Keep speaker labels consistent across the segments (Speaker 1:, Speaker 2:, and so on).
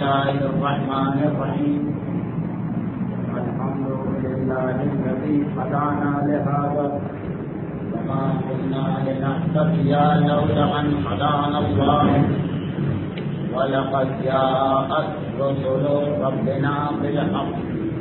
Speaker 1: الله الرحمن الرحيم الحمد لله الذي هدانا لهذا وما كنا لنهتدي لولا أن هدانا الله ولقد جاءت رسل ربنا بالحق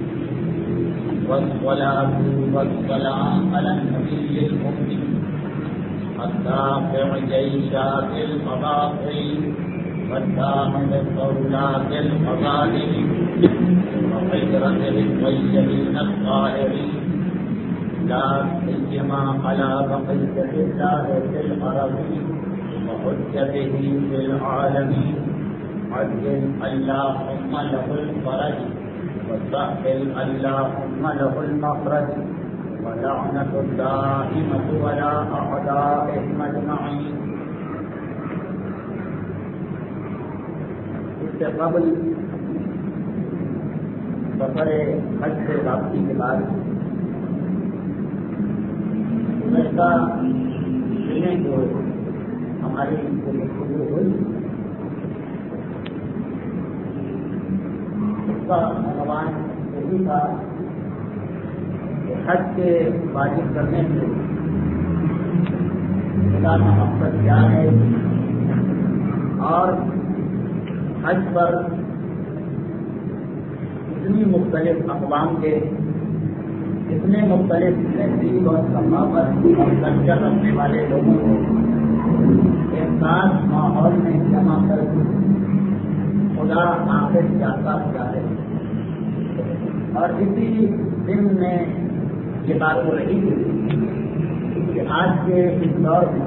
Speaker 1: والصلاة والسلام على النبي الأمي الدافع جيشات الفضائل والداخل الصولات الفضائل وحجرته الطيبين الطاهرين لا سيما على بقية الله في الأرضين وحجته في العالمين عجل اللهم له الفرج وسهل اللهم له المخرج ولعنة الدائمة ولا أعدائهم أجمعين. اس سے قبل سفر حج سے واپسی کے بعد گزشتہ دنوں جو ہماری گفتگو ہوئی اس کا عنوان یہی تھا کہ حج کے واجب کرنے سے خدا کا مقصد کیا ہے اور حج پر اتنی مختلف اقوام کے اتنے مختلف تہذیب اور ثقافت اور کلچر رکھنے والے لوگوں کو ایک ساتھ ماحول میں جمع کر خدا آخر چاہتا کیا ہے. اور اسی دن میں یہ بات ہو رہی تھی کہ آج کے اس دور میں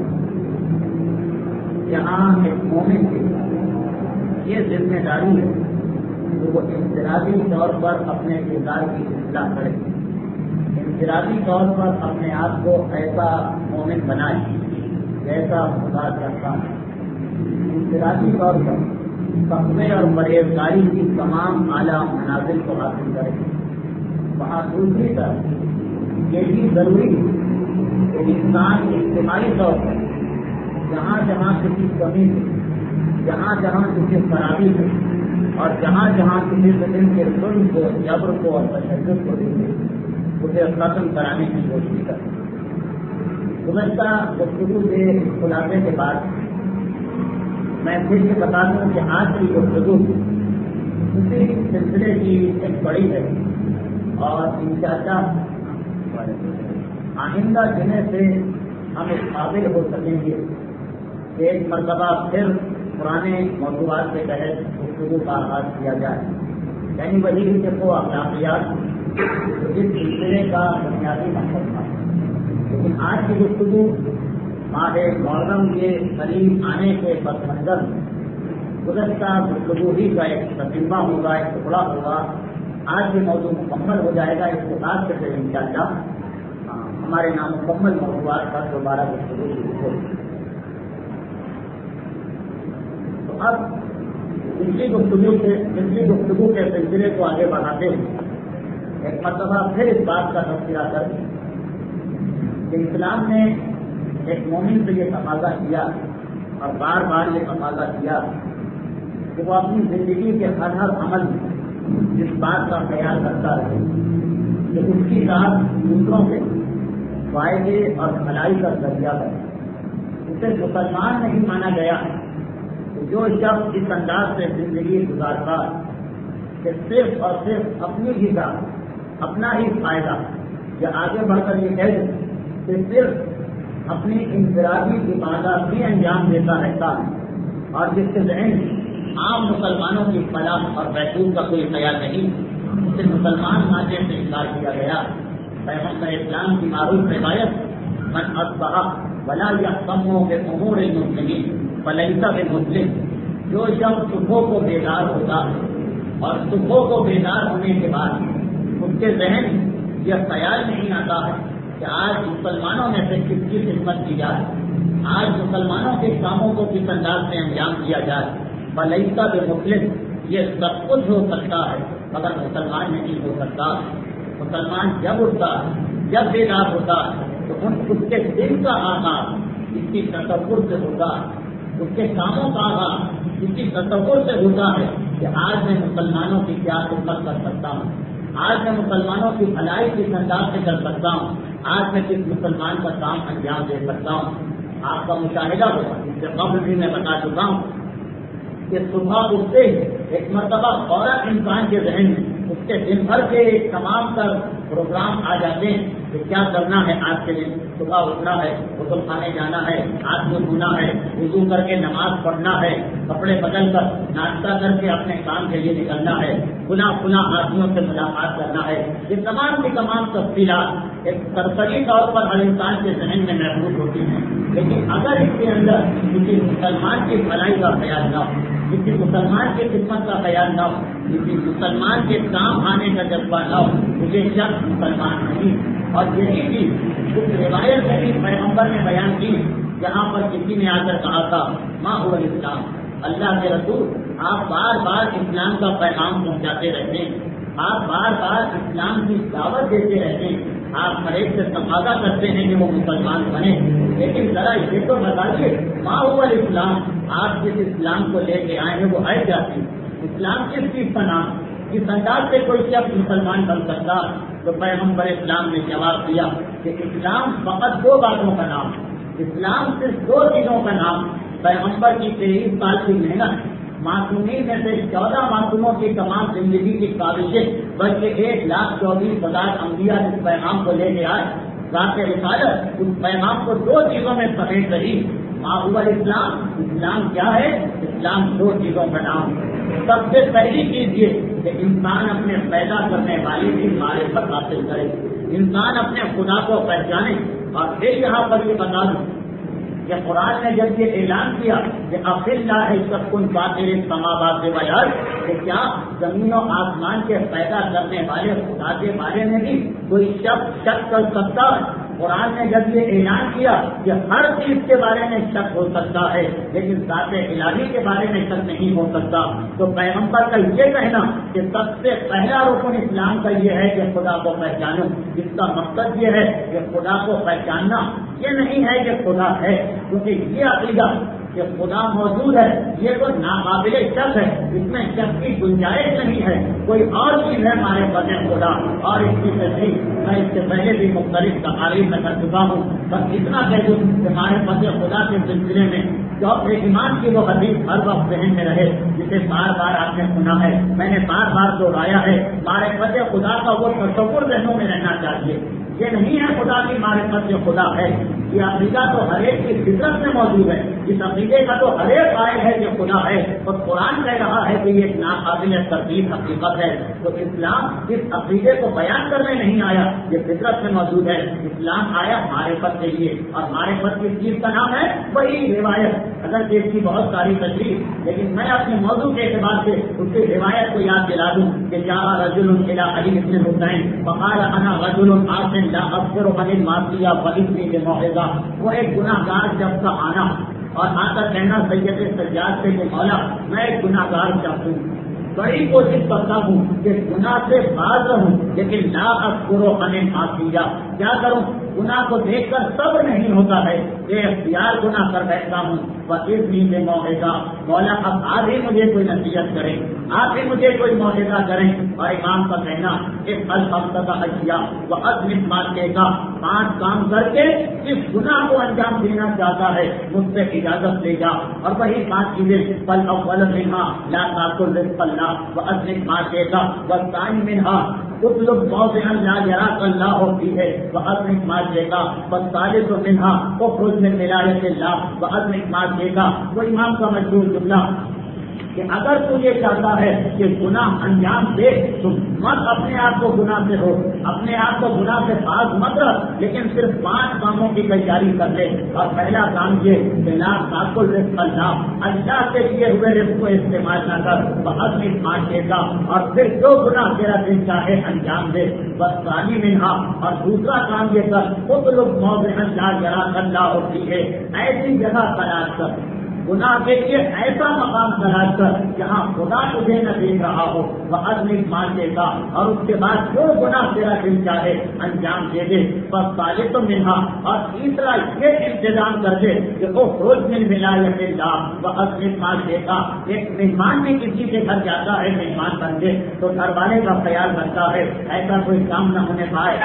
Speaker 1: جہاں ایک مومن کی یہ ذمہ داری ہے کہ وہ انفرادی طور پر اپنے کردار کی اصلاح کرے, انفرادی طور پر اپنے آپ کو ایسا مومن بنائے جیسا خدا چاہتا ہے, انفرادی طور پر تقوی اور پرہیزگاری کی تمام اعلیٰ منازل کو حاصل کرے. وہاں دوسری طرف یہ بھی ضروری ہے کہ انسان اجتماعی طور پر جہاں جہاں کسی کمی ہے, جہاں جہاں کسی خرابی ہے اور جہاں جہاں کسی قسم کے ظلم کو, جبر کو اور تشدد کو دیکھے اسے ختم کرانے کی کوشش کرے. گزشتہ گفتگو کے خلاصے کے بعد میں پھر سے بتا دوں کہ آج کی گفتگو اسی سلسلے کی ایک بڑی ہے اور انشاءاللہ آئندہ دنوں سے ہم اس قابل ہو سکیں گے کہ ایک مرتبہ پھر پرانے موضوعات کے تحت گفتگو کا آغاز کیا جائے, یعنی وہی وہ اخلاقیات جو اس سلسلے کا بنیادی مقصد تھا. لیکن آج کی گفتگو ماہ محرم کے قریب آنے کے پس منظر گزشتہ گفتگو ہی کا ایک تجربہ ہوگا, ایک ٹکڑا ہوگا. آج یہ موضوع مکمل ہو جائے گا, اس کے بعد سے پھر انشاءاللہ ہمارے نامکمل موضوعات پر دوبارہ گفتگو شروع ہوگی. تو اب پچھلی گفتگو کے سلسلے کو آگے بڑھاتے ہوئے ایک مرتبہ پھر اس بات کا تذکرہ کر کہ اسلام نے ایک مومن سے یہ تقاضا کیا اور بار بار یہ تقاضا کیا کہ وہ اپنی زندگی کے ہر عمل میں اس بات کا خیال رکھتا رہے کہ اس کی ذات دوسروں سے فائدے اور بھلائی کا ذریعہ بنے. اسے مسلمان نہیں مانا گیا ہے جو شخص اس انداز سے زندگی گزارتا کہ صرف اور صرف اپنی ہی ذات, اپنا ہی فائدہ, یا آگے بڑھ کر یہ کہہ دیں کہ صرف اپنی انفرادی عبادات بھی انجام دیتا رہتا ہے اور جس کے ذہن عام مسلمانوں کی فلاح اور بہبود کا کوئی خیال نہیں, اسے مسلمان ماننے سے انکار کیا گیا. پیغمبر اسلام کی معروف روایت من اصبح ولا یهتم بامور المسلمین فلیس بمسلم, جو شخص صبح کو بیدار ہوتا ہے اور صبح کو بیدار ہونے کے بعد اس کے ذہن یہ خیال نہیں آتا ہے کہ آج مسلمانوں میں سے کس کی خدمت کی جائے, آج مسلمانوں کے کاموں کو کس انداز سے انجام دیا جائے, فلیس بمسلم, یہ سب کچھ ہو سکتا ہے مگر مسلمان نہیں ہو سکتا. مسلمان جب اٹھتا ہے, جب بیدار ہوتا ہے تو اس کے دل کا آغاز اس کی تصور سے ہوتا ہے, اس کے کاموں کا آغاز اس کی تصور سے ہوتا ہے کہ کہ آج میں مسلمانوں کی کیا خدمت کر سکتا ہوں، آج میں مسلمانوں کی بھلائی کس انداز سے کر سکتا ہوں، آج میں کس مسلمان کا کام انجام دے سکتا ہوں۔ آپ کا مشاہدہ ہوگا، اس سے قبل بھی میں بتا چکا ہوں کہ صبح اٹھتے ہی ایک مرتبہ فوراً انسان کے ذہن میں اس کے دن بھر کے تمام تر پروگرام آ جاتے ہیں کہ کیا کرنا ہے آج کے دن۔ صبح اٹھنا ہے، غسل خانے جانا ہے، ہاتھ منہ دھونا ہے، وضو کر کے نماز پڑھنا ہے، کپڑے بدل کر ناشتہ کر کے اپنے کام کے لیے نکلنا ہے، گنا آدمیوں سے ملاقات کرنا ہے۔ یہ تمام کی تمام تفصیلات ایک سرسری طور پر ہر انسان کے ذہن میں محفوظ ہوتی ہیں، لیکن اگر اس کے اندر کسی مسلمان کی بھلائی کا خیال نہ ہو، کسی مسلمان کی خدمت کا خیال نہ ہو، کسی مسلمان کے کام آنے کا جذبہ نہ ہو، مجھے شخص مسلمان نہیں۔ اور یہی چیز اس روایت میں بھی پیغمبر نے بیان کی جہاں پر کسی نے آ کر کہا تھا ما هو الاسلام، اللہ کے رسول آپ بار بار اسلام کا پیغام پہنچاتے رہتے ہیں، آپ بار بار اسلام کی دعوت دیتے رہتے ہیں، آپ ہر ایک سے تقاضا کرتے ہیں کہ وہ مسلمان بنے، لیکن ذرا یہ تو بتائیے ما هو الاسلام، آپ جس اسلام کو لے کے آئے ہیں وہ ہے کیا چیز؟ اسلام کس چیز کا نام؟ اس انداز سے کوئی شخص مسلمان بن سکتا؟ تو پیغمبر اسلام نے جواب دیا کہ اسلام فقط دو باتوں کا نام، اسلام صرف دو چیزوں کا نام۔ پیغمبر کی 23 سال کی محنت، معصومین میں سے 14 معصوموں کی تمام زندگی کی کاوشیں، بلکہ 1,24,000 انبیاء اس پیغام کو لے کے آئے، ذات رسالت اس پیغام کو دو چیزوں میں سمیٹ رہی۔ ما هو الاسلام، اسلام کیا ہے؟ اسلام دو چیزوں کا نام۔ سب سے پہلی چیز یہ کہ انسان اپنے پیدا کرنے والی کی معرفت حاصل کرے، انسان اپنے خدا کو پہچانے۔ اور پھر یہاں پر یہ بتا دوں کہ قرآن نے جب یہ اعلان کیا کہ اللہ سب کن فاطر السماوات والارض، کہ کیا زمین و آسمان کے پیدا کرنے والے خدا کے بارے میں بھی کوئی شک کر سکتا ہے؟ قرآن نے جب یہ اعلان کیا کہ ہر چیز کے بارے میں شک ہو سکتا ہے لیکن ذات الہی کے بارے میں شک نہیں ہو سکتا، تو پیغمبر کا یہ کہنا کہ سب سے پہلا رکن اسلام کا یہ ہے کہ خدا کو پہچانو، جس کا مقصد یہ ہے کہ خدا کو پہچاننا یہ نہیں ہے کہ خدا ہے، کیونکہ یہ عقیدہ کہ خدا موجود ہے یہ تو ناقابل شک ہے، اس میں شک کی گنجائش نہیں ہے، کوئی اور چیز ہے ہمارے پتے خدا۔ اور اس کی تصدیق میں اس سے پہلے بھی مختلف تقاریر میں کر چکا ہوں، بس اتنا کہہ دوں کہ ہمارے پتے خدا کے سلسلے میں چوتھے ایمان کی وہ حدیث ہر وقت ذہن میں رہے جسے بار بار آپ نے سنا ہے، میں نے بار بار دہرایا ہے، ہمارے پتے خدا کا وہ تصور ذہنوں میں رہنا چاہیے۔ یہ نہیں ہے خدا کی معرفت سے خدا ہے، یہ عقیدہ تو ہر ایک کی فطرت میں موجود ہے، اس عقیدے کا تو ہر ایک قائل ہے کہ خدا ہے، اور قرآن کہہ رہا ہے کہ یہ ایک ناقابل تردید حقیقت ہے۔ تو اسلام اس عقیدے کو بیان کرنے نہیں آیا، یہ فطرت میں موجود ہے، اسلام آیا معرفت کے لیے، اور معرفت کس چیز کا نام ہے؟ وہی روایت، اگر اس کی بہت ساری تشریح، لیکن میں اپنے موضوع کے اعتبار سے اس کی روایت کو یاد دلا دوں کہ جاء رجل الى علی بن حسین فقال انا رجل عاص لا اغفر عن المعصیہ فاذنی بموعظہ، وہ ایک گناہ گار شخص کا آنا اور آ کر کہنا سید سجاد سے کہ مولا میں ایک گناہ گار شخص ہوں، بڑی کوشش کرتا ہوں کہ گناہ سے باز رہوں لیکن لا اذکر عن المعصیہ، کیا کروں؟ گناہ کو دیکھ کر صبر نہیں ہوتا ہے، بے اختیار گناہ کر بیٹھتا ہوں، فاذنی بموعظہ، مولا اب آپ ہی مجھے کوئی نصیحت کریں، آپ ہی مجھے کوئی موعظہ کریں۔ اور امام کا کہنا اس الخمسۃ اشیاء وعزم ماتے کا 5 کام کر کے جس گناہ کو انجام دینا چاہتا ہے مجھ سے اجازت لے جا، اور وہی 5 چیزیں فالاول منها لا تاكل رزق الله وعزم ماتے کا، والثانی منها اطلب موضعا لا يراك الله فيه وعزم ماتے کا، والثالث منها اخرج من ولایت الله وعزم ماتے کا۔ وہ امام کا مشہور جملہ کہ اگر تو یہ چاہتا ہے کہ گناہ انجام دے تو مت اپنے آپ کو گناہ سے ہو، اپنے آپ کو گناہ سے باز مت رکھ، لیکن صرف 5 کاموں کی تیاری کر لے۔ اور پہلا کام یہ کہ لا تاکل رزق اللہ، اللہ سے دیے ہوئے رزق کو استعمال نہ کر، بہت بھی مانگے گا، اور پھر جو گناہ تیرا دل چاہے انجام دے، بس تعلیم منہا۔ اور دوسرا کام یہ کر اطلب موضعا لا یراک اللہ فیہ، ایسی جگہ تلاش کر گناہ کے لیے ایسا مقام تلاش کر جہاں خدا تجھے نہ دیکھ رہا ہو، وہ عزم مان لے گا اور اس کے بعد جو گناہ تیرا دل چاہے انجام دے دے، بس سالے تو منہا، اور تیسرا یہ انتظام کر دے کہ وہ روز میں ملا یا وہ عزم مان لے گا۔ ایک مہمان بھی کسی کے گھر جاتا ہے مہمان بن کے تو گھر والے کا خیال رکھتا ہے ایسا کوئی کام نہ ہونے پائے،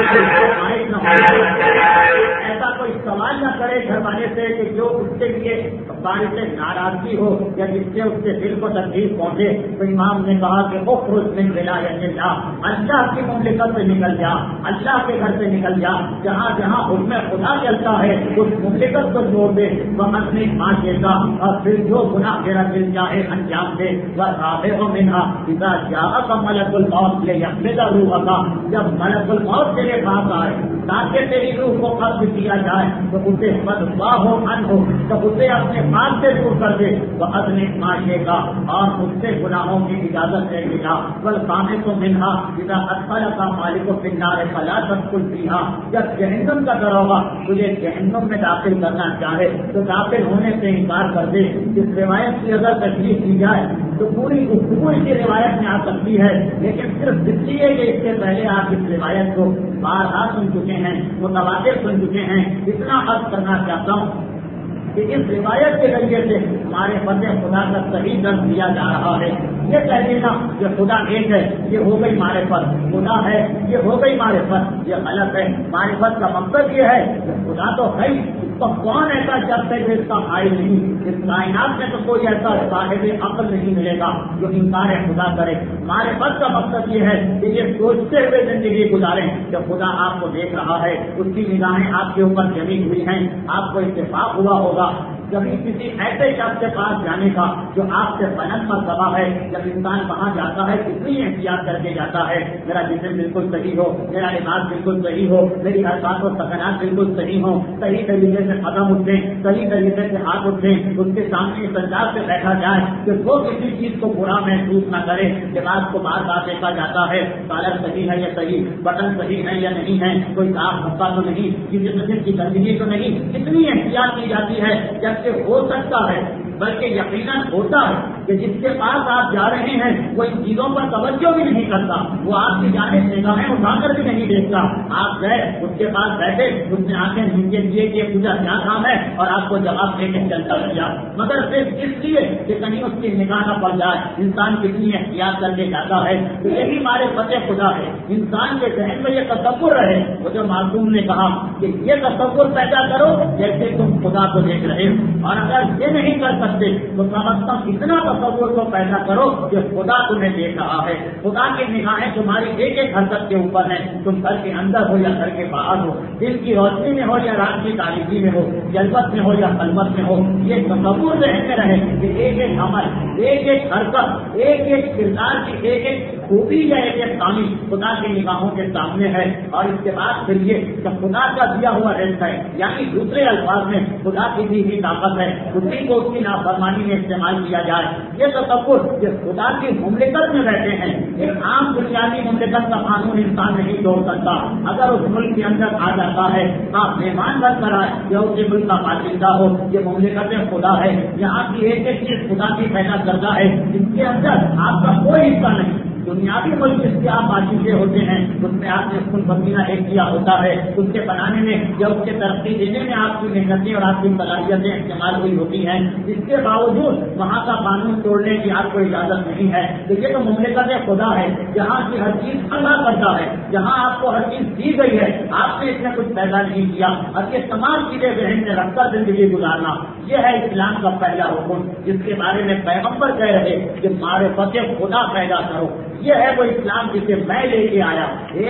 Speaker 1: ایسا کوئی سوال نہ کرے گھر والے سے کہ جو اس کے لیے بارش سے ناراضگی ہو یا جس سے اس کے دل کو تکلیف پہنچے۔ تو امام نے کہا کہ اخرج من ولایت اللہ، اللہ کی مملکت سے نکل جا، اللہ کے گھر سے نکل جا، جہاں جہاں حکم خدا چلتا ہے اس مملکت کو چھوڑ دے، وہ اپنی ماں جیسا، اور پھر جو گناہ تیرا دل چاہے انجام دے۔ وَرَابِعُ مِنْهَا إِذَا جَاءَكَ مَلَكُ الْمَوْتِ لِيَقْبِضَ رُوحَكَ، جب ملک الموت تیرے پاس آئے تاکہ تیری روح کو قبض کیا جائے تو اسے فَدْفَعْهُ عَنْهُ، تو اسے اپنے پاس سے دور کر دے، وَأَذْنِبْ مَا شِئْتَ، اور اس سے گناہوں کی اجازت لے لیا۔ وَالْخَامِسُ مِنْهَا إِذَا أَدْخَلَكَ مَالِكُ فِي النَّارِ فَلَا تَدْخُلْ فِيهَا، جب جہنم کا دروازہ تجھے جہنم میں داخل کرنا چاہے تو داخل ہونے سے انکار کر دے۔ اس روایت کی اگر تشریح کی جائے تو پوری گفتگو اسی روایت میں آ سکتی ہے، لیکن صرف اس لیے کہ اس سے پہلے آپ اس روایت کو بارہا سن چکے ہیں، متواتر سن چکے ہیں، اتنا عرض کرنا چاہتا ہوں کہ اس روایت کے ذریعے سے ہمارے فتح خدا کا صحیح درد دیا جا رہا ہے۔ یہ کہہ دینا کہ خدا ایک ہے یہ ہو گئی معرفت، خدا ہے یہ ہو گئی معرفت، یہ غلط ہے۔ معرفت کا مقصد یہ ہے کہ خدا تو ہے، اس کو کون ایسا جب تک اس کا حائل نہیں، اس کائنات میں تو کوئی ایسا صاحب عقل نہیں ملے گا جو انکار خدا کرے۔ معرفت کا مقصد یہ ہے کہ یہ سوچتے ہوئے زندگی گزاریں کہ خدا آپ کو دیکھ رہا ہے، اس کی نگاہیں آپ کے اوپر جمی ہوئی ہیں۔ آپ کو اتفاق ہوا ہوگا کبھی کسی ایسے شخص کے پاس جانے کا جو آپ سے بلند مرتبہ ہے، جب انسان وہاں جاتا ہے کتنی احتیاط کر کے جاتا ہے، میرا جسم بالکل صحیح ہو، میرا لباس بالکل صحیح ہو، میری حرکات و سکنات بالکل صحیح ہوں، صحیح طریقے سے قدم اٹھیں، صحیح طریقے سے ہاتھ اٹھیں، اس کے سامنے اس انداز سے بیٹھا جائے کہ وہ کسی چیز کو برا محسوس نہ کرے۔ لباس کو بار بار دیکھا جاتا ہے، کالر صحیح ہے یا صحیح، بٹن صحیح ہے یا نہیں ہے، کوئی داغ دھبا تو نہیں، کسی قسم کی گندگی تو نہیں، کتنی احتیاط کی جاتی ہے۔ جبکہ ہو سکتا ہے بلکہ یقیناً ہوتا ہے کہ جس کے پاس آپ جا رہے ہیں وہ ان چیزوں پر توجہ بھی نہیں کرتا، وہ آپ کی جانب نگاہیں اٹھا کر بھی نہیں دیکھتا۔ آپ گئے اس کے پاس بیٹھے، اس نے آنکھیں نیچے دیے کہ پوجا کیا کام ہے اور آپ کو جواب دے کے چلتا رہا، مگر صرف اس لیے کہ کہیں اس کی نگاہ نہ پڑ جائے۔ انسان کتنی احتیاط کر کے جاتا ہے، تو یہی ہمارے فتح خدا ہے۔ انسان کے ذہن میں یہ تصور رہے، وہ جو معصوم نے کہا کہ یہ تصور پیدا کرو جیسے تم خدا کو دیکھ رہے ہو، اور اگر یہ نہیں کر سکتے تو کم از کم اتنا تصور کو پیدا کرو کہ خدا تمہیں دیکھ رہا ہے، خدا کی نگاہیں تمہاری ایک ایک حرکت کے اوپر ہیں، تم گھر کے اندر ہو یا گھر کے باہر ہو، دن کی روشنی میں ہو یا رات کی تاریکی میں ہو، جلوت میں ہو یا خلوت میں ہو، یہ تصور ذہن میں رہے کہ ایک ایک عمل، ایک ایک حرکت، ایک ایک کردار کی ایک ایک خوبی یا ایک ایک کامی خدا کی نگاہوں کے سامنے ہے۔ اور اس کے بعد پھر یہ کہ خدا کا دیا ہوا رزق ہے، یعنی دوسرے الفاظ میں خدا کی دی ہوئی طاقت ہے، اسی کو اس کی نافرمانی میں استعمال کیا جائے۔ یہ تصور کہ خدا کی مملکت میں رہتے ہیں، ایک عام بنیادی مملکت کا قانون انسان نہیں توڑ سکتا۔ اگر اس ملک کے اندر آ جاتا ہے آپ مہمان بن کر آئے یا اس ملک کا باشندہ ہو، یہ مملکت خدا ہے، یہاں کی ایک ایک چیز خدا کی پیدا کردہ ہے، اس کے اندر آپ کا کوئی حصہ نہیں۔ دنیاوی ملک جس کے آپ باشندے ہوتے ہیں اس میں آپ نے خون پسینہ ایک کیا ہوتا ہے، اس کے بنانے میں یا اس کے ترقی دینے میں آپ کی محنتیں اور آپ کی صلاحیتیں استعمال ہوئی ہوتی ہیں، اس کے باوجود وہاں کا قانون توڑنے کی آپ کو اجازت نہیں ہے۔ تو یہ تو مملکت خدا ہے جہاں کی ہر چیز اللہ کرتا ہے، جہاں آپ کو ہر چیز دی گئی ہے، آپ نے اس میں کچھ پیدا نہیں کیا، اور یہ تمام چیزیں ذہن میں رکھ کر زندگی گزارنا، یہ ہے اسلام کا پہلا حکم، جس کے بارے میں پیغمبر کہہ رہے کہ معرفت خدا پیدا کرو۔ یہ ہے وہ اسلام جسے میں لے کے آیا،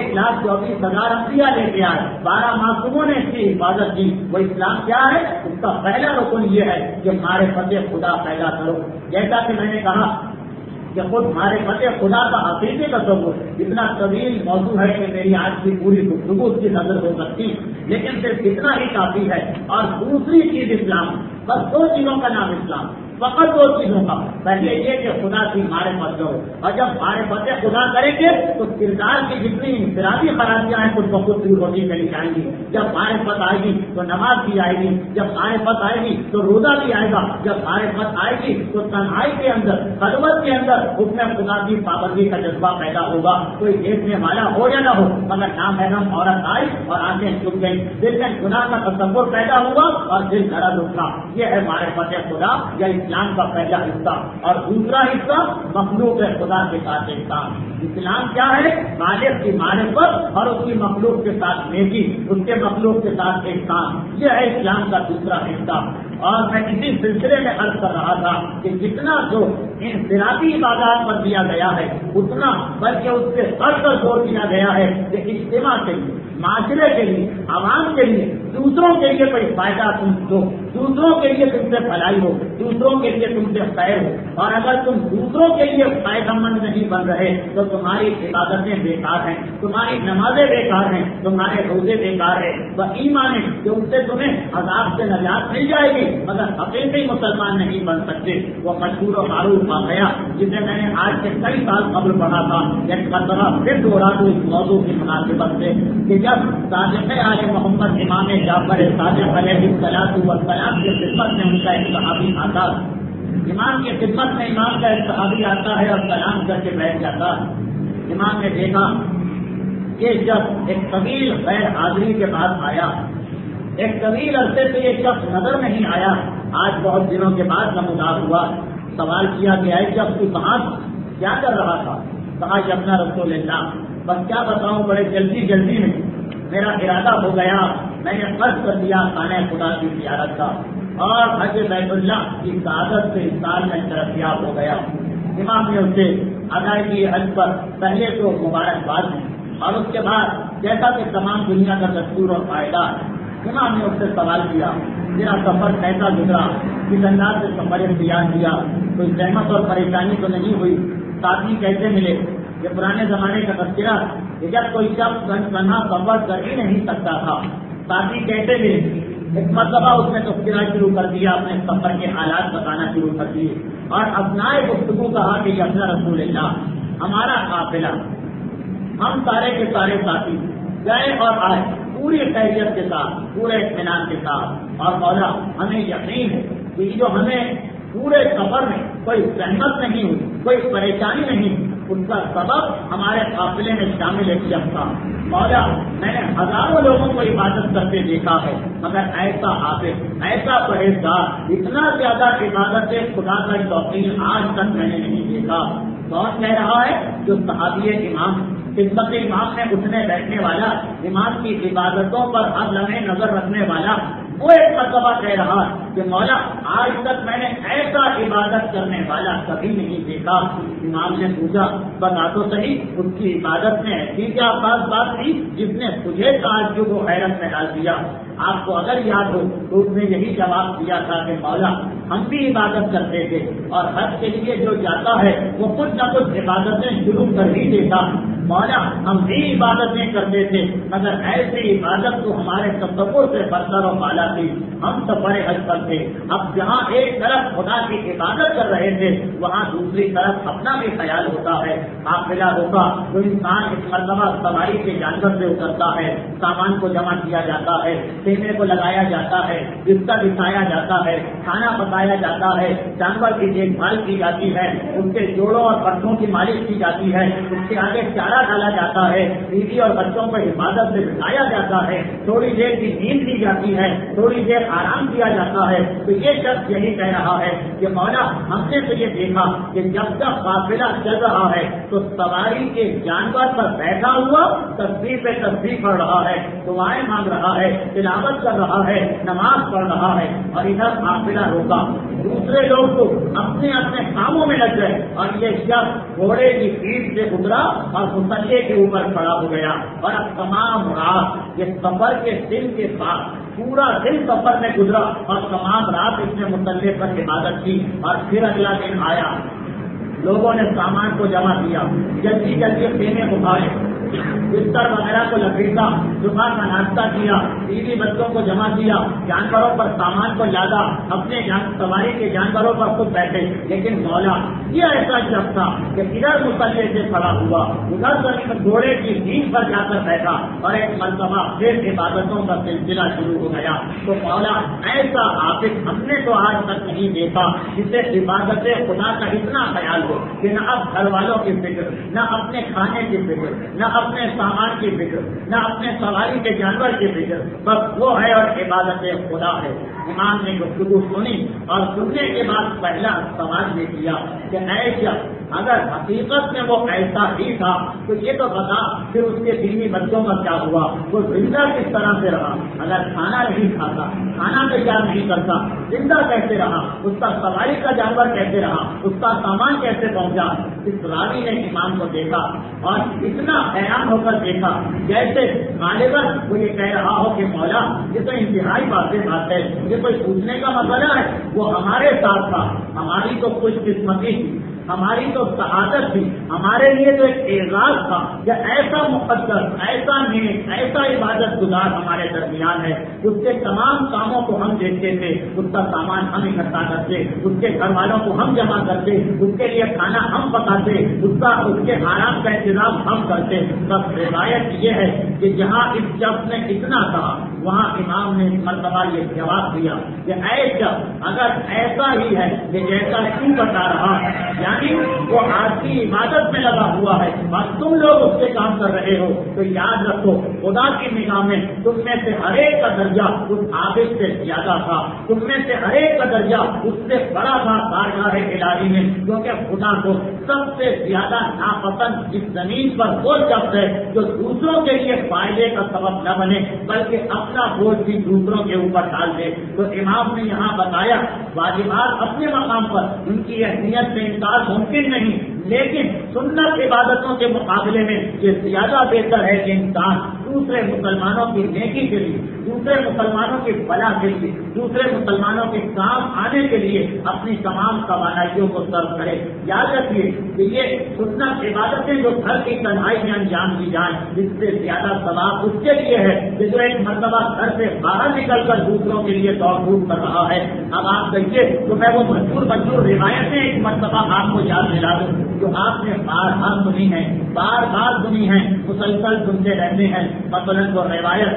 Speaker 1: 1,24,000 انبیاء لے کے آئے، 12 معصوموں نے اس کی حفاظت کی۔ وہ اسلام کیا ہے؟ اس کا پہلا رکن یہ ہے کہ معرفت خدا پیدا کرو۔ جیسا کہ میں نے کہا کہ خود معرفت خدا کا حقیقی تصور اتنا طویل موضوع ہے کہ میری آج کی پوری گفتگو اس کی نظر ہو سکتی، لیکن صرف اتنا ہی کافی ہے۔ اور دوسری چیز اسلام، بس 2 چیزوں کا نام اسلام، فقط دو چیزوں کا، پہلے یہ کہ خدا کی معرفت کرو، اور جب معرفت خدا کریں گے تو کردار کی جتنی انفرادی خرابیاں ہیں کچھ بخود دور ہوتی چلی جائیں گی۔ جب معرفت آئے گی تو نماز بھی آئے گی، جب معرفت آئے گی تو روزہ بھی آئے گا، جب معرفت آئے گی تو تنہائی کے اندر، خلوت کے اندر حکم خدا کی پابندی کا جذبہ پیدا ہوگا۔ کوئی دیکھنے والا ہو یا نہ ہو، مگر نامحرم عورت آئی اور آنکھیں چھپ گئی، دل میں گناہ کا تصور پیدا ہوا اور دل درد اٹھا۔ یہ ہے معرفت خدا یا اسلام کا پہلا حصہ۔ اور دوسرا حصہ مخلوق خدا کے ساتھ احسان۔ اسلام کیا ہے؟ خالق کی معرفت اور اس کی مخلوق کے ساتھ نیکی، اس کے مخلوق کے ساتھ احسان، یہ ہے اسلام کا دوسرا حصہ۔ اور میں اسی سلسلے میں عرض کر رہا تھا کہ جتنا جو انفرادی عبادات پر دیا گیا ہے اتنا بلکہ اس سے بڑھ کر زور دیا گیا ہے کہ اجتماع کے لیے، معاشرے کے لیے، عوام کے لیے، دوسروں کے لیے کوئی فائدہ تم دو، دوسروں کے لیے تم سے بھلائی ہو، دوسروں کے لیے تم سے خیر ہو۔ اور اگر تم دوسروں کے لیے فائدہ مند نہیں بن رہے تو تمہاری عبادتیں بیکار ہیں، تمہاری نمازیں بیکار ہیں، تمہارے روزے بیکار ہیں۔ وہ ایمان ہے کہ ان سے تمہیں عذاب سے نجات مل جائے گی مگر حقیقی مسلمان نہیں بن سکتے۔ وہ مشہور و معروف واقعہ جسے میں نے آج سے کئی سال قبل پڑھا تھا، ایک مرتبہ پھر دوہرا دوں اس موضوع کی مناسبت سے کہ جب صادق آل محمد امام جعفر صادق علیہ السلام کی خدمت میں ان کا ایک صحابی آتا، امام کی خدمت میں امام کا ایک صحابی آتا ہے اور سلام کر کے بیٹھ جاتا۔ امام نے دیکھا کہ جب ایک طویل غیر حاضری کے بعد آیا، ایک طویل عرصے سے یہ شخص نظر نہیں آیا، آج بہت دنوں کے بعد نمودار ہوا۔ سوال کیا گیا ہے جب تو کہاں کیا کر رہا تھا؟ کہا یبنا رسول اللہ، بس کیا بتاؤں، بڑے جلدی میں میرا ارادہ ہو گیا، میں نے قصد کر دیا خانہ خدا کی زیارت کا اور حج بیت اللہ کی سعادت سے اس سال میں ترقیاب ہو گیا۔ امام نے اسے ادائیگی حج پر پہلے تو مبارکباد دی اور اس کے بعد جیسا کہ تمام دنیا کا دستور اور فائدہ ہے، امام نے اس سے سوال کیا میرا سفر کیسا گزرا، کس انداز سے سفر اختیار کیا، کوئی زحمت اور پریشانی تو نہیں ہوئی، ساتھی کیسے ملے؟ یہ پرانے زمانے کا تذکرہ کہ جب کوئی شخص تنہا سفر کر ہی نہیں سکتا تھا، ساتھی کیسے ملے؟ ایک مرتبہ اس نے تذکرہ شروع کر دیا، اپنے سفر کے حالات بتانا شروع کر دیے اور اثناء گفتگو کہا کہ یبنا رسول اللہ، ہمارا قافلہ، ہم سارے کے سارے ساتھی گئے اور آئے پوری خیریت کے ساتھ، پورے اطمینان کے ساتھ، اور مولا ہمیں یقین ہے کہ جو ہمیں پورے سفر میں کوئی زحمت نہیں ہوئی، کوئی پریشانی نہیں ہوئی، اس کا سبب ہمارے قافلے میں شامل ایک شخص تھا۔ مولا میں نے ہزاروں لوگوں کو عبادت کرتے دیکھا ہے مگر ایسا حافظ، ایسا پرہیزگار، اتنا زیادہ عبادت خدا کا توفیق آج تک میں نے نہیں دیکھا۔ کون کہہ رہا ہے؟ جو صحابی امام، خدمت امام میں اٹھنے بیٹھنے والا، امام کی عبادتوں پر ہر لمحے نظر رکھنے والا، وہ ایک مرتبہ کہہ رہا کہ مولا آج تک میں نے ایسا عبادت کرنے والا کبھی نہیں دیکھا۔ امام نے پوچھا بتا تو صحیح، اس کی عبادت میں ایسی کیا خاص بات تھی جس نے تجھے تعجب و حیرت میں ڈال دیا؟ آپ کو اگر یاد ہو تو اس نے یہی جواب دیا تھا کہ مولا ہم بھی عبادت کرتے تھے اور حج کے لیے جو جاتا ہے وہ کچھ نہ کچھ عبادتیں شروع کر ہی دیتا، مولا ہم بھی عبادتیں کرتے تھے مگر ایسی عبادت تو ہمارے تصور سے برتر و بالا تھی، ہم سفر حج پر تھے، اب جہاں ایک طرف خدا کی عبادت کر رہے تھے وہاں دوسری طرف اپنا بھی خیال ہوتا ہے، قافلہ ہوگا تو انسان اس مرتبہ سواری کے جانور سے اترتا ہے، سامان کو جمع کیا جاتا ہے، خیمے کو لگایا جاتا ہے، بستر بچھایا جاتا ہے، کھانا پکایا جاتا ہے، جانور کی دیکھ بھال کی جاتی ہے، اس کے جوڑوں اور پٹھوں کی مالش کی جاتی ہے، اس کے آگے چارہ ڈالا جاتا ہے، بیوی اور بچوں کو حفاظت سے بٹھایا جاتا ہے، تھوڑی دیر کی نیند دی جاتی ہے، تھوڑی دیر آرام کیا جاتا ہے۔ تو یہ شخص یہی کہہ رہا ہے کہ مولا ہم نے تو یہ دیکھا کہ جب تک قافلہ چل رہا ہے تو سواری کے جانور پر بیٹھا ہوا تسبیح پہ تسبیح پڑھ رہا ہے، دعائیں مانگ رہا ہے، تلاوت کر رہا ہے، نماز پڑھ رہا ہے، اور ادھر قافلہ روکا، دوسرے لوگ تو اپنے اپنے کاموں میں لگ گئے اور یہ شخص گھوڑے کی پیٹھ سے اترا اور مسلح کے اوپر کھڑا ہو گیا، اور اب تمام رات یہ سفر کے دن کے بعد پورا دن سفر میں گزرا اور تمام رات اس نے مسلح پر عبادت کی، اور پھر اگلا دن آیا، لوگوں نے سامان کو جمع کیا، جلدی خیمے اٹھائے، بستر وغیرہ کو لپیٹا، صبح کا ناشتہ کیا، بیوی بچوں کو جمع کیا، جانوروں پر سامان کو لادا، اپنے سواری کے جانوروں پر خود بیٹھے، لیکن مولا یہ ایسا شخص تھا کہ ادھر مصلی سے کھڑا ہوا، ادھر زمین گھوڑے کی نیند پر جا کر بیٹھا، اور ایک مرتبہ پھر عبادتوں کا سلسلہ شروع ہو گیا۔ تو مولا ایسا عابد ہم نے تو آج تک نہیں دیکھا جسے عبادت خدا کا اتنا خیال ہو کہ نہ اب گھر والوں کی فکر، نہ اپنے کھانے کی فکر، نہ اپنے سامان کی فکر، نہ اپنے سواری کے جانور کی فکر، بس وہ ہے اور عبادت خدا ہے۔ امام نے گفتگو سنی اور سننے کے بعد پہلا سوال یہ کیا کہ ایسا اگر حقیقت میں وہ ایسا ہی تھا تو یہ تو بتا پھر اس کے بیوی بچوں کا کیا ہوا، وہ زندہ کس طرح سے رہا؟ اگر کھانا نہیں کھاتا، کھانا تیار نہیں کرتا، زندہ کیسے رہا؟ اس کا سواری کا جانور کیسے رہا؟ اس کا سامان کیسے پہنچا؟ اس راوی نے امام کو دیکھا اور اتنا حیران ہو کر دیکھا جیسے غالباً وہ یہ کہہ رہا ہو کہ مولا یہ تو انتہائی واضح بات ہے، یہ کوئی پوچھنے کا مسئلہ ہے، وہ ہمارے ساتھ تھا، ہماری تو خوش قسمتی تھی، ہماری تو سعادت تھی، ہمارے لیے تو ایک اعزاز تھا کہ ایسا مقدس، ایسا نیک، ایسا عبادت گزار ہمارے درمیان ہے۔ اس کے تمام کاموں کو ہم دیکھتے تھے، اس کا سامان ہم اکٹھا کرتے، اس کے گھر والوں کو ہم جمع کرتے، اس کے لیے کھانا ہم پکاتے، اس کے آرام کا انتظام ہم کرتے۔ بس روایت یہ ہے کہ جہاں اس شخص نے اتنا کہا وہاں امام نے مرتبہ یہ جواب دیا کہ اے شخص اگر ایسا ہی ہے کہ جیسا کیوں بتا رہا ہے، یعنی وہ آپ کی عبادت میں لگا ہوا ہے اور تم لوگ اس سے کام کر رہے ہو، تو یاد رکھو خدا کی نگاہ میں تم میں سے ہر ایک کا درجہ اس عابد سے زیادہ تھا، تم میں سے ہر ایک کا درجہ اس سے بڑا تھا بارگاہ الہی میں، کیونکہ خدا کو سب سے زیادہ ناپسند اس زمین پر وہ شخص ہے جو دوسروں کے لیے فائدے کا سبب نہ بنے بلکہ اپنا بوجھ بھی دوسروں کے اوپر ڈال دے۔ تو امام نے یہاں بتایا واجبات اپنے مقام پر ان کی اہمیت سے انکار ممکن نہیں، لیکن سنت عبادتوں کے مقابلے میں یہ زیادہ بہتر ہے کہ انسان دوسرے مسلمانوں کی نیکی کے لیے، دوسرے مسلمانوں کی فلاح کے لیے، دوسرے مسلمانوں کے کام آنے کے لیے اپنی تمام توانائیوں کو صرف کرے۔ یاد رکھیے کہ یہ سنت عبادتیں جو گھر کی تنہائی میں انجام دی جائیں اس سے زیادہ ثواب اس کے لیے ہے کہ جو ایک مرتبہ گھر سے باہر نکل کر دوسروں کے لیے دوڑ دھوپ کر رہا ہے۔ اب آپ کہیے تو میں وہ مشہور روایتیں ایک مرتبہ آپ کو یاد دلا دوں جو آپ نے بار بار سنی ہے، بار بار سنی ہے، مسلسل سنتے رہتے ہیں۔ مثلاً وہ روایت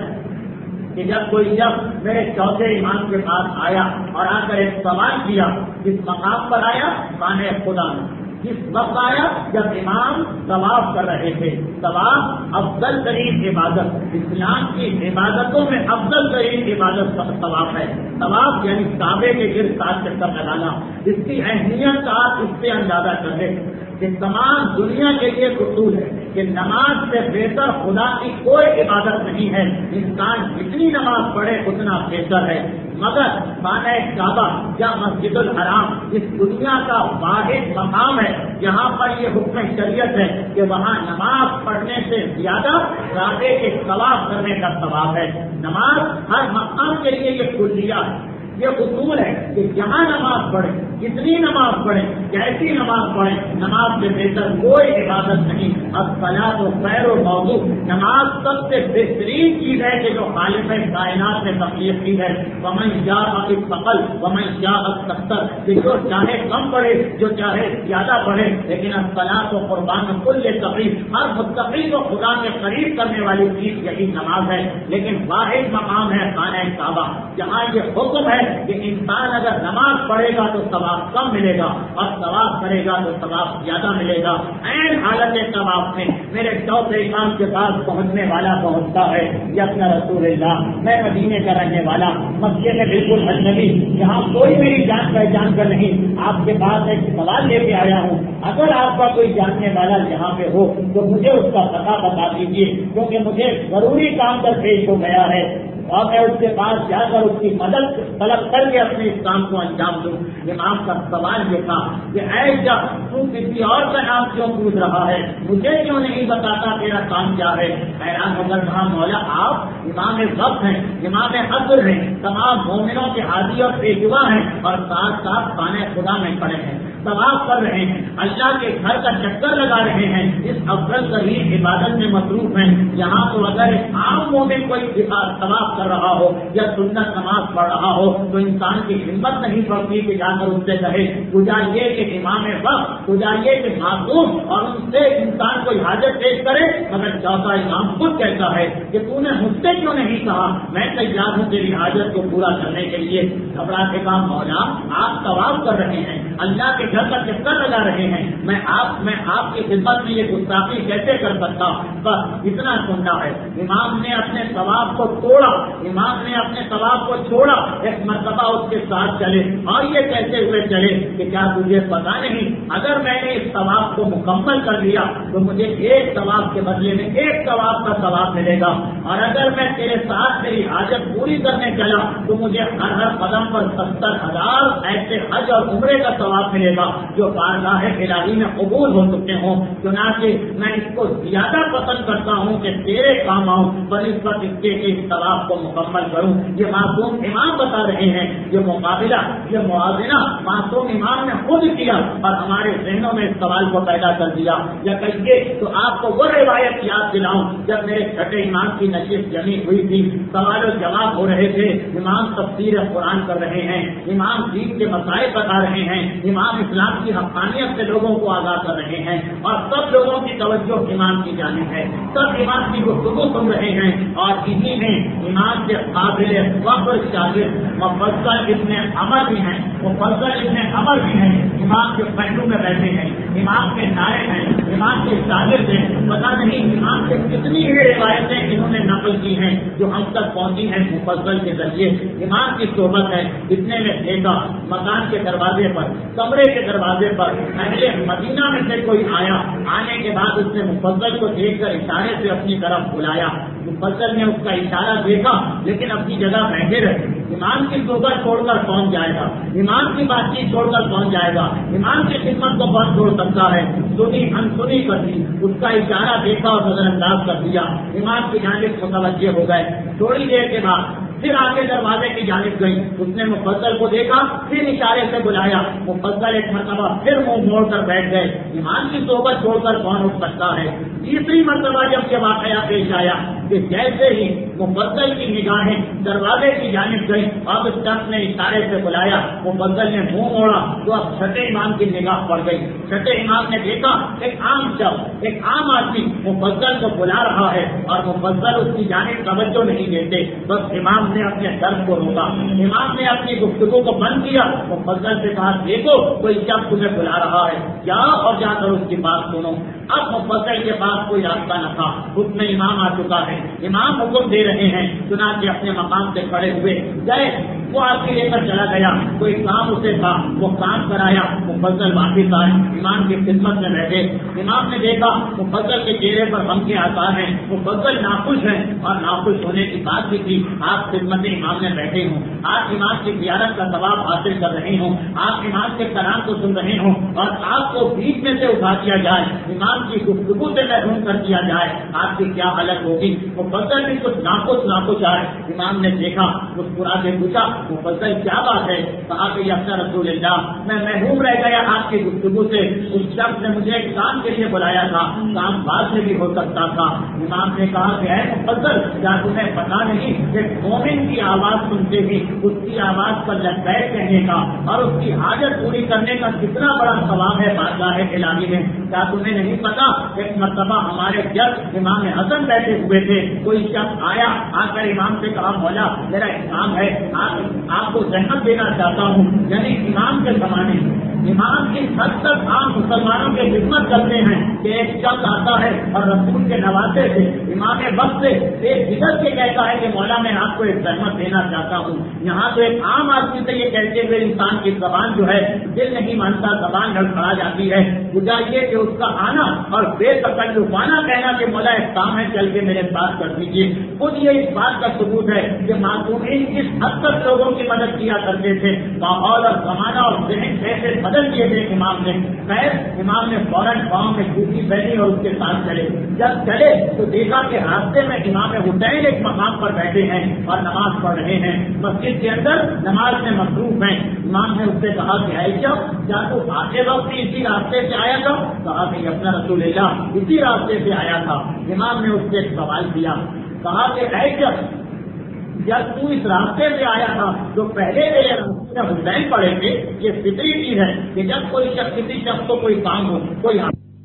Speaker 1: کہ جب کوئی شخص میرے چوتھے امام کے پاس آیا اور آ کر ایک سوال کیا، جس مقام پر آیا خانہ خدا میں، جس وقت آیا جب امام طواف کر رہے تھے۔ طواف افضل ترین عبادت، اسلام کی عبادتوں میں افضل ترین عبادت طواف ہے۔ طواف یعنی کعبے کے گرد 7 چکر لگانا، اس کی اہمیت کا آپ اس سے اندازہ کر لیں کہ تمام دنیا کے لیے اصول ہے کہ نماز سے بہتر خدا کی کوئی عبادت نہیں ہے، انسان جتنی نماز پڑھے اتنا بہتر ہے، مگر خانہ کعبہ یا مسجد الحرام اس دنیا کا واحد مقام ہے جہاں پر یہ حکم شریعت ہے کہ وہاں نماز پڑھنے سے زیادہ کعبے کے طواف کرنے کا ثواب ہے۔ نماز ہر مقام کے لیے یہ کلیہ ہے، یہ اصول ہے کہ جہاں نماز پڑھیں، کتنی نماز پڑھیں، کیسی نماز پڑھیں، نماز سے بہتر کوئی عبادت نہیں۔ الصلاۃ خیر و موضوع، نماز سب سے بہترین چیز ہے کہ جو خالق کائنات نے تخلیق کی ہے۔ ومن شاء فقل ومن شاء استكثر، کہ جو چاہے کم پڑھے، جو چاہے زیادہ پڑھے، لیکن الصلاۃ و قربان کل تقی، ہر متقی کو خدا کے قریب کرنے والی چیز یہی نماز ہے۔ لیکن واحد مقام ہے خانہ کعبہ جہاں یہ حکم ہے کہ انسان اگر نماز پڑھے گا تو ثواب کم ملے گا اور ثواب کرے گا تو ثواب زیادہ ملے گا۔ عین حالت ثواب میں میرے چوتھے امام کے پاس پہنچنے والا پہنچتا ہے یقین رسول اللہ، میں مدینے کا رہنے والا، مکے میں بالکل اجنبی، یہاں کوئی میری جان پہچان کر نہیں، آپ کے پاس ایک سوال لے کے آیا ہوں، اگر آپ کا کوئی جاننے والا یہاں پہ ہو تو مجھے اس کا پتہ بتا دیجیے، کیونکہ مجھے ضروری کام پر پیش ہو گیا ہے اور میں اس کے پاس جا کر اس کی مدد طلب کر کے اپنے اس کام کو انجام دوں۔ امام کا سوال یہ تھا کہ اے شخص تو کسی اور کا نام کیوں پوچھ رہا ہے، مجھے کیوں نہیں بتاتا تیرا کام کیا ہے؟ حیران ہو کر کہا مولا آپ امام وقت ہیں، امام عصر ہیں، تمام مومنوں کے ہادی اور پیشوا ہیں اور ساتھ ساتھ خانہ خدا میں کھڑے ہیں، طواف کر رہے ہیں، اللہ کے گھر کا چکر لگا رہے ہیں، اس افضل ترین عبادت میں مصروف ہیں۔ یہاں تو اگر عام مومن کوئی طواف طواف کر رہا ہو یا سنت نماز پڑھ رہا ہو تو انسان کی ہمت نہیں پڑتی کہ جا کر اس سے کہے گزاریے کہ امام وقت گزاریے کہ معصوم اور ان سے انسان کو حاجت پیش کرے، مگر چوتھا امام خود کہتا ہے کہ تو نے مجھ سے کیوں نہیں کہا، میں تیار ہوں تیری حاجت کو پورا کرنے کے لیے۔ گھبرا کے کہا مولا آپ طواف کر رہے ہیں، اللہ کے گھر کا چکر لگا رہے ہیں، میں آپ کی خدمت میں یہ گستاخی کیسے کر سکتا؟ بس اتنا سننا ہے۔ امام نے اپنے طواف کو توڑا، امام نے اپنے طواف کو چھوڑا، ایک مرتبہ اس کے ساتھ چلے اور یہ کہتے ہوئے چلے کہ کیا تجھے پتا نہیں اگر میں نے اس طواف کو مکمل کر لیا تو مجھے ایک طواف کے بدلے میں ایک طواف کا ثواب ملے گا، اور اگر میں تیرے ساتھ میری حاجت پوری کرنے چلا تو مجھے ہر قدم پر 70,000 ایسے حج اور عمرے کا ثواب ملے گا جو بارگاہ الہی میں قبول ہو چکے ہوں۔ چنانچہ میں اس کو زیادہ پسند کرتا ہوں کہ تیرے کام آؤں بنسبت اس کے اس طواف کو مکمل کروں۔ یہ معصوم امام بتا رہے ہیں، یہ مقابلہ، یہ موازنہ معصوم امام نے خود کیا اور ہمارے ذہنوں میں اس سوال کو پیدا کر دیا۔ یا کہیے تو آپ کو وہ روایت یاد دلاؤں جب میرے چھٹے امام کی نشست جمی ہوئی تھی، سوال و جواب ہو رہے تھے، امام تفسیر قرآن کر رہے ہیں، امام دین کے مسائل بتا رہے ہیں، امام اسلام کی حقانیت سے لوگوں کو آگاہ کر رہے ہیں، اور سب لوگوں کی توجہ امام کی جانب ہے، سب امام کی گفتگو سن رہے ہیں، اور انہی میں امام کے قابل فخر شاگرد مفضل ابن عمر بھی ہیں، مفضل ابن عمر بھی ہیں، امام کے پہلو میں بیٹھے ہیں، امام کے نائب ہیں، امام کے شاگرد ہیں، پتہ نہیں امام سے کتنی ہی روایتیں انہوں نے نقل کی ہیں جو ہم تک پہنچی ہیں مفضل کے ذریعے۔ امام کی صحبت ہے، اتنے میں دیکھا مکان کے دروازے پر، کمرے کے دروازے پر اہل مدینہ میں سے کوئی آیا، آنے کے بعد اس نے مفضل کو دیکھ کر اشارے سے اپنی طرف بلایا، مفضل نے اس کا اشارہ دیکھا لیکن اپنی جگہ بیٹھے رہے۔ امام کی صحبت چھوڑ کر کون جائے گا، امام کی بات چیت چھوڑ کر کون جائے گا، امام کی خدمت کو کون چھوڑ سکتا ہے؟ سنی انسنی کر دی، اس کا اشارہ دیکھا اور نظر انداز کر دیا، امام کی جانب متوجہ ہو گئے۔ تھوڑی دیر کے بعد پھر آگے دروازے کی جانب گئی، اس نے مفضل کو دیکھا، پھر اشارے سے بلایا، مفضل ایک مرتبہ پھر منہ موڑ کر بیٹھ گئے۔ امام کی صحبت چھوڑ کر کون اٹھ سکتا ہے؟ تیسری مرتبہ جب یہ واقعہ پیش آیا کہ جیسے ہی مفضل کی نگاہیں دروازے کی جانب گئی، اب اس شخص نے اشارے سے بلایا، مفضل نے منہ موڑا تو اب چھٹے امام کی نگاہ پڑ گئی۔ چھٹے امام نے دیکھا ایک عام شخص، ایک عام آدمی مفضل کو بلا رہا ہے اور مفضل اس کی جانب توجہ نہیں دیتے، بس امام نے اپنے درد کو روکا، امام نے اپنی گفتگو کو بند کیا، مفضل سے کہا دیکھو کوئی شخص تمہیں بلا رہا ہے، جاؤ اور جا کر اس کی بات سنو۔ اب مفضل کے پاس کوئی راستہ نہ تھا، حکم امام آ چکا ہے، امام حکم دے رہے ہیں، چنانچہ اپنے مقام سے کھڑے ہوئے گئے، وہ آدمی لے کر چلا گیا، کوئی کام اسے تھا وہ کام کرایا، مفضل واپس آئے، امام کی خدمت میں بیٹھے، امام نے دیکھا مفضل کے چہرے پر غم کے آثار ہیں، مفضل ناخوش ہیں، اور ناخوش ہونے کی بات بھی تھی، آپ خدمت امام میں بیٹھے ہوں، آپ امام کی زیارت کا ثواب حاصل کر رہے ہوں، آپ امام کے کلام کو سن رہے ہوں، اور آپ کو بیچ میں سے اٹھا دیا جائے، امام کی گفتگو سے محروم کر دیا جائے، آپ کی کیا حالت ہوگی؟ مفضل بھی کچھ ناخوش آئے، امام نے دیکھا، مسکرا کے پوچھا مفضل کیا بات ہے؟ کہا کہ یا رسول اللہ میں محروم رہ گیا آپ کی گفتگو سے، اس شخص نے مجھے ایک کام کے لیے بلایا تھا، کام بعد میں بھی ہو سکتا تھا۔ امام نے کہا کہ اے مفضل کیا تمہیں پتا نہیں کہ مومن کی آواز سنتے ہی اس کی آواز پر لبیک کہنے کا اور اس کی حاجت پوری کرنے کا کتنا بڑا ثواب ہے بارگاہ الہی میں؟ کیا تمہیں نہیں پتا؟ ایک مرتبہ ہمارے جب امام حسن بیٹھے ہوئے تھے، کوئی شخص آیا، آ کر امام سے کہا مولا میرا ایک کام ہے، آپ کو زحمت دینا چاہتا ہوں، یعنی امام کے زمانے امام کی حد تک عام مسلمانوں کی خدمت کرتے ہیں کہ ایک شخص آتا ہے اور رسول کے نواسے سے امام وقت سے ایک جدت کے کہتا ہے کہ مولا میں آپ کو ایک زحمت دینا چاہتا ہوں۔ یہاں تو ایک عام آدمی سے یہ کہتے ہوئے انسان کی زبان جو ہے دل نہیں مانتا، زبان لڑکھڑا جاتی ہے، گزارے کہ اس کا آنا اور بے تکلفانہ کہنا کہ مولا ایک کام ہے چل کے میرے ساتھ کر دیجیے، خود یہ اس بات کا ثبوت ہے کہ معصومین کس حد تک لوگوں کی مدد کیا کرتے تھے، ماحول اور زمانہ اور ذہن کیسے بدل دیے تھے امام نے۔ خیر امام نے فوراً پاؤں میں جوتی پہنی اور اس کے ساتھ چلے، جب چلے تو دیکھا کہ راستے میں امام حسین ایک مقام پر بیٹھے ہیں اور نماز پڑھ رہے ہیں، مسجد کے اندر نماز میں مصروف ہیں۔ امام نے اس سے کہا کہ عائشہ کیا تو آتے وقت بھی اسی راستے سے آیا تھا؟ کہا کہ اپنا رسول اللہ اسی راستے سے آیا تھا۔ امام نے اس سے ایک سوال کیا، کہا کہ عائشہ جب تو اس راستے میں آیا تھا جو پہلے میرے راستے حسین پڑے تھے، یہ فطری چیز ہے کہ جب کوئی شخص کسی شخص کو کوئی کام ہو، کوئی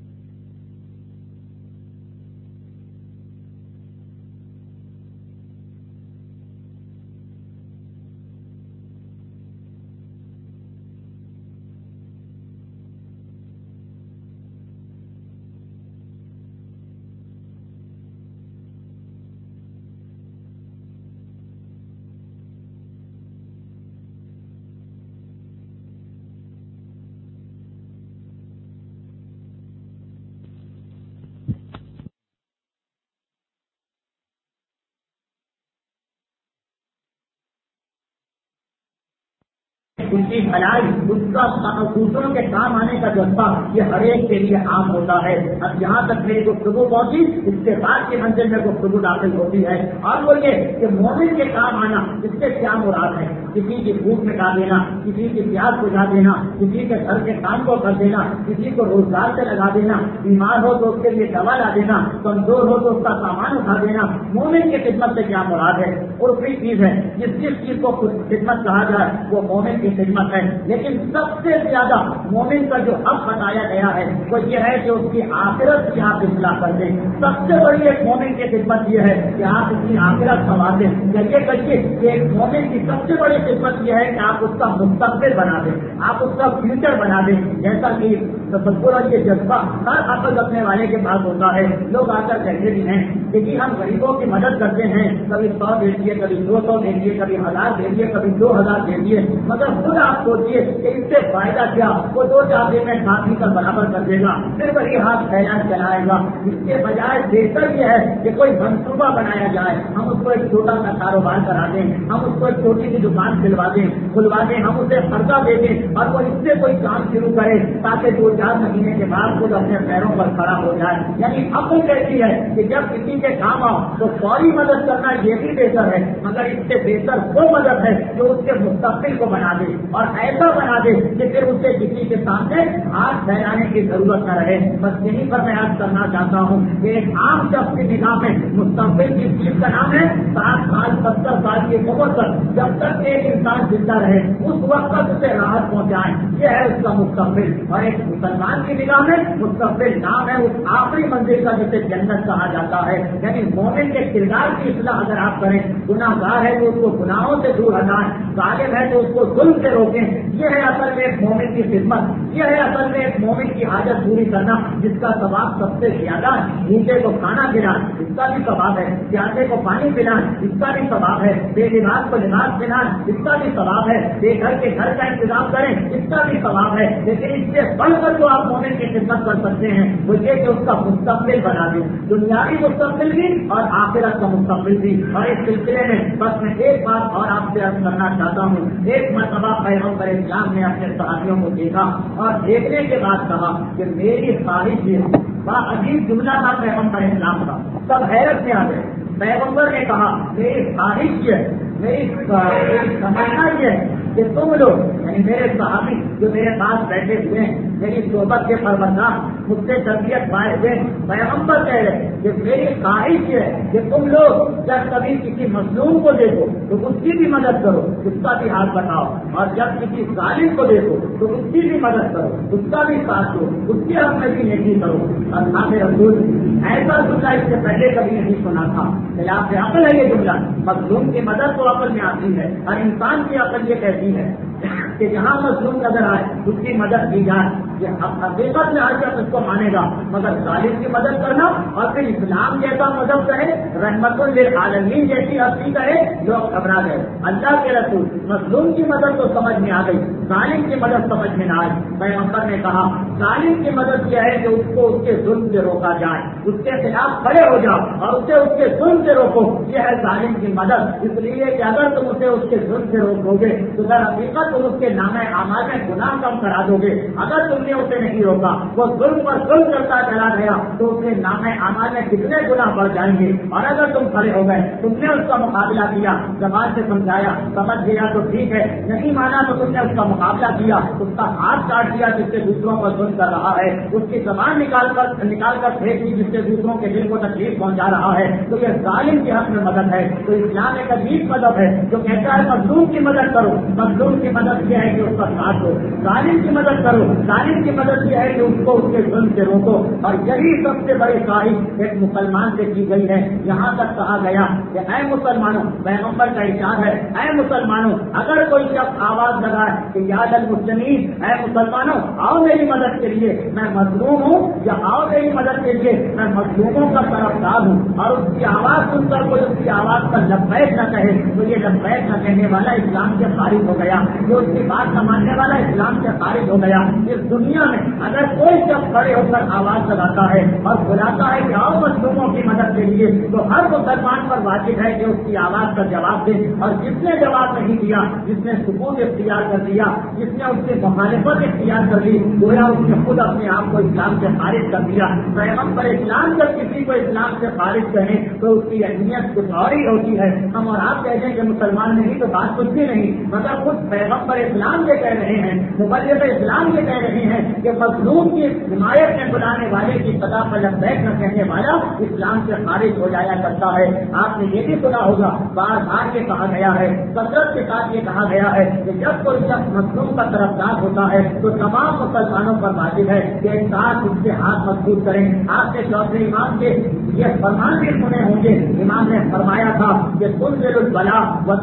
Speaker 1: ان کی بھلائی، اس کا دوسروں کے کام آنے کا جذبہ یہ ہر ایک کے لیے عام ہوتا ہے۔ اب جہاں تک میری گفتگو پہنچی، اس کے بعد کی منزل میں گفتگو داخل ہوتی ہے، اور وہ یہ کہ مومن کے کام آنا اس سے کیا مراد ہے؟ کسی کی بھوک مٹا دینا، کسی کی پیاس بجھا دینا، کسی کے گھر کے کام کو کر دینا، کسی کو روزگار سے لگا دینا، بیمار ہو تو اس کے لیے دوا لا دینا، کمزور ہو تو اس کا سامان اٹھا دینا، مومن کی خدمت سے کیا مراد ہے؟ عرفی چیز ہے، جس چیز کو خدمت کہا جائے وہ مومن کی خدمت ہے، لیکن سب سے زیادہ مومن کا جو حق بتایا گیا ہے وہ یہ ہے کہ اس کی آخرت کی آپ اصلاح کر دیں۔ سب سے بڑی ایک مومن کی خدمت یہ ہے کہ آپ اس کی آخرت سنوار دیں۔ چلیے کہیے کہ ایک مومن کی سب سے بڑی خدمت یہ ہے کہ آپ اس کا مستقبل بنا دیں، آپ اس کا فیوچر بنا دیں، جیسا کہ تصور اور یہ جذبہ ہر عقل رکھنے والے کے پاس ہوتا ہے۔ لوگ آ کر کہتے بھی ہیں کہ ہم غریبوں کی مدد کرتے ہیں، کبھی 100 دے دیے، کبھی 200 دے دیے، کبھی 1000 دے دیے، کبھی 2000 دے دیے، مگر خود آپ سوچیے کہ اس سے فائدہ کیا؟ وہ 2-4 دن میں کافی کا برابر کر دے گا، پھر وہی ہاتھ پھیلا چلائے گا۔ اس کے بجائے بہتر یہ ہے کہ کوئی منصوبہ بنایا جائے، ہم اس کو ایک چھوٹا سا کاروبار کرا دیں، ہم اس کو ایک چھوٹی سی دکان کھلوا دیں، ہم اسے قرضہ دے دیں اور وہ اس سے کوئی کام شروع کرے تاکہ 2-4 مہینے کے بعد خود اپنے پیروں پر کھڑا ہو جائے۔ یعنی عقل کہتی ہے کہ جب کسی کے کام آؤ تو فوری مدد کرنا یہ بھی بہتر ہے، مگر اس سے بہتر وہ مدد ہے جو اس کے مستقبل کو بنا دے اور ایسا بنا دے کہ پھر اسے کسی کے سامنے ہاتھ پھیلانے کی ضرورت نہ رہے۔ بس یہیں پر میں یاد کرنا چاہتا ہوں کہ ایک عام شخص کی نگاہ میں مستقبل کی چیز کا نام ہے 60 سال 70 سال کی عمر تک جب تک ایک انسان زندہ رہے اس وقت تک اسے راحت پہنچائیں، یہ ہے اس کا مستقبل۔ اور ایک مسلمان کی نگاہ میں مستقبل نام ہے اس آخری منزل کا جسے جنت کہا جاتا ہے۔ یعنی مومن کے کردار کی اصلاح اگر آپ کریں، گناہ گار ہے تو اس کو گناہوں سے دور ہٹائیں، ظالم ہے تو اس کو ظلم سے روکیں، یہ ہے اصل میں ایک مومن کی خدمت، یہ ہے اصل میں ایک مومن کی حاجت پوری کرنا، جس کا ثواب سب سے زیادہ ہے۔ بھوکے کو کھانا پلائیں، اس کا بھی ثواب ہے، پیاسے کو پانی پلائیں، اس کا بھی ثواب ہے، بے لباس کو لباس پلائیں، اس کا بھی ثواب ہے، بے گھر کے گھر کا انتظام کریں، اس کا بھی ثواب ہے۔ لیکن اس سے بڑھ کر جو آپ مومن کی خدمت کر سکتے ہیں وہ یہ کہ اس کا مستقبل بنا دیں، دنیاوی مستقبل بھی اور آخرت کا مستقبل بھی۔ اور اس سلسلے میں بس میں ایک بات اور آپ سے عرض کرنا چاہتا ہوں۔ ایک مرتبہ پیغمبر اسلام نے اپنے صحابیوں کو دیکھا اور دیکھنے کے بعد کہا کہ میری خواہش یہ، بڑا عجیب جملہ تھا پیغمبر اسلام کا، سب حیرت میں آ گئے۔ پیغمبر نے کہا میری خواہش یہ، میری تمنا یہ ہے کہ تم لوگ یعنی میرے صحابی جو میرے پاس بیٹھے ہوئے ہیں، میری صحبت کے پروردگار، مجھ سے تربیت پائے ہوئے پیغمبر کہہ رہے کہ میری خواہش یہ ہے کہ تم لوگ جب کبھی کسی مظلوم کو دیکھو تو اس کی بھی مدد کرو، اس کا بھی ہاتھ بٹاؤ، اور جب کسی ظالم کو دیکھو تو اس کی بھی مدد کرو، اس کا بھی ساتھ دو، اس کے حق میں بھی نیکی کرو۔ اللہ رسول ایسا جملہ اس سے پہلے کبھی نہیں سنا تھا، خلاف عقل ہے یہ جملہ۔ مظلوم کی مدد تو عقل میں آتی ہے، اور انسان کی عقل یہ کہتی ہے کہ جہاں مظلوم نظر آئے اس کی مدد کی جائے۔ یہ حقیقت میں ہر شخص اس کو مانے گا، مگر ظالم کی مدد کرنا اور پھر اسلام جیسا مذہب کہے، رحمت للعالمین جیسی ہستی کہے، لوگ گھبرا گئے۔ اللہ کے رسول مظلوم کی مدد تو سمجھ میں آ گئی، ظالم کی مدد سمجھ میں نہ آئی۔ پیغمبر نے کہا ظالم کی مدد یہ ہے کہ اس کو اس کے ظلم سے روکا جائے، اس کے خلاف کھڑے ہو جاؤ اور اسے اس کے ظلم سے روکو، یہ ہے ظالم کی مدد۔ اس لیے کہ اگر تم اسے اس کے ظلم سے روکو گے تو در حقیقت تم اس کے نامہ اعمال میں گناہ کم کرا دو گے۔ اگر تم نے اسے نہیں روکا، وہ ظلم پر ظلم کرتا چلا گیا تو اس کے نامہ اعمال میں کتنے گناہ بڑھ جائیں گے۔ اور اگر تم کھڑے ہو گئے، تم نے اس کا مقابلہ کیا، زبان سے سمجھایا، سمجھ گیا تو ٹھیک ہے، نہیں مانا تو تم نے اس کا مقابلہ کیا، اس کا ہاتھ کاٹ دیا جس سے دوسروں پر ظلم کر رہا ہے، اس کی زبان نکال کر پھینک دی جس سے دوسروں کے دل کو تکلیف پہنچا رہا ہے، تو یہ ظالم کے حق میں مدد ہے۔ تو اسلام ایک عجیب مذہب ہے جو کہتا ہے مظلوم کی مدد کرو، مظلوم کی مدد یہ ہے کہ اس کا ساتھ دو، ظالم کی مدد کرو، ظالم کی مدد یہ ہے کہ اس کو اس کے ظلم سے روکو۔ اور یہی سب سے بڑی خواہش ایک مسلمان سے کی گئی ہے۔ یہاں تک کہا گیا کہ اے مسلمانوں، پیغمبر کا ارشاد ہے، اے مسلمانوں اگر کوئی شخص آواز لگائے کہ یا للمسلمین، اے مسلمانوں آؤ میری مدد کے لیے، میں مظلوم ہوں، یا آؤ میری مدد کے لیے میں مظلوموں کا طرفدار ہوں، اور اس کی آواز سن کر کوئی اس کی آواز پر لبیک نہ کہے تو یہ لبیک نہ کہنے والا اسلام سے خارج ہو گیا، جو اس کی بات نہ ماننے والا اسلام سے خارج ہو گیا۔ اس دنیا میں اگر کوئی شخص کھڑے ہو کر آواز لگاتا ہے اور بلاتا ہے کہ آؤ مظلوموں کی مدد کے لیے، تو ہر مسلمان پر واجب ہے کہ اس کی آواز کا جواب دے، اور جس نے جواب نہیں دیا، جس نے سکوت اختیار کر دیا، جس نے اس کی مخالفت اختیار کر لی، گویا اس نے خود اپنے آپ کو اسلام سے خارج کر دیا۔ پیغمبر اسلام جب کسی کو اسلام سے خارج کریں تو اس کی اہمیت کچھ اور ہی ہوتی ہے۔ ہم اور آپ کہتے ہیں کہ مسلمان نہیں تو بات کچھ بھی نہیں، مگر خود پیغمبر اسلام یہ کہہ رہے ہیں، مبلغ اسلام یہ کہہ رہے ہیں کہ مظلوم کی حمایت میں بلانے والے کی سزا پر لبیک نہ کہنے والا اسلام سے خارج ہو جایا کرتا ہے۔ آپ نے یہ بھی سنا ہوگا، بار بار یہ کہا گیا ہے، کثرت کے ساتھ یہ کہا گیا ہے کہ جب کوئی شخص مظلوم کا طرفدار ہوتا ہے تو تمام مسلمانوں پر واجب ہے کہ ایک ساتھ اس کے ہاتھ مضبوط کریں۔ آپ کے چوتھے امام کے یہ فرمان بھی سنے ہوں گے، امام نے فرمایا تھا کہ تنزل البلا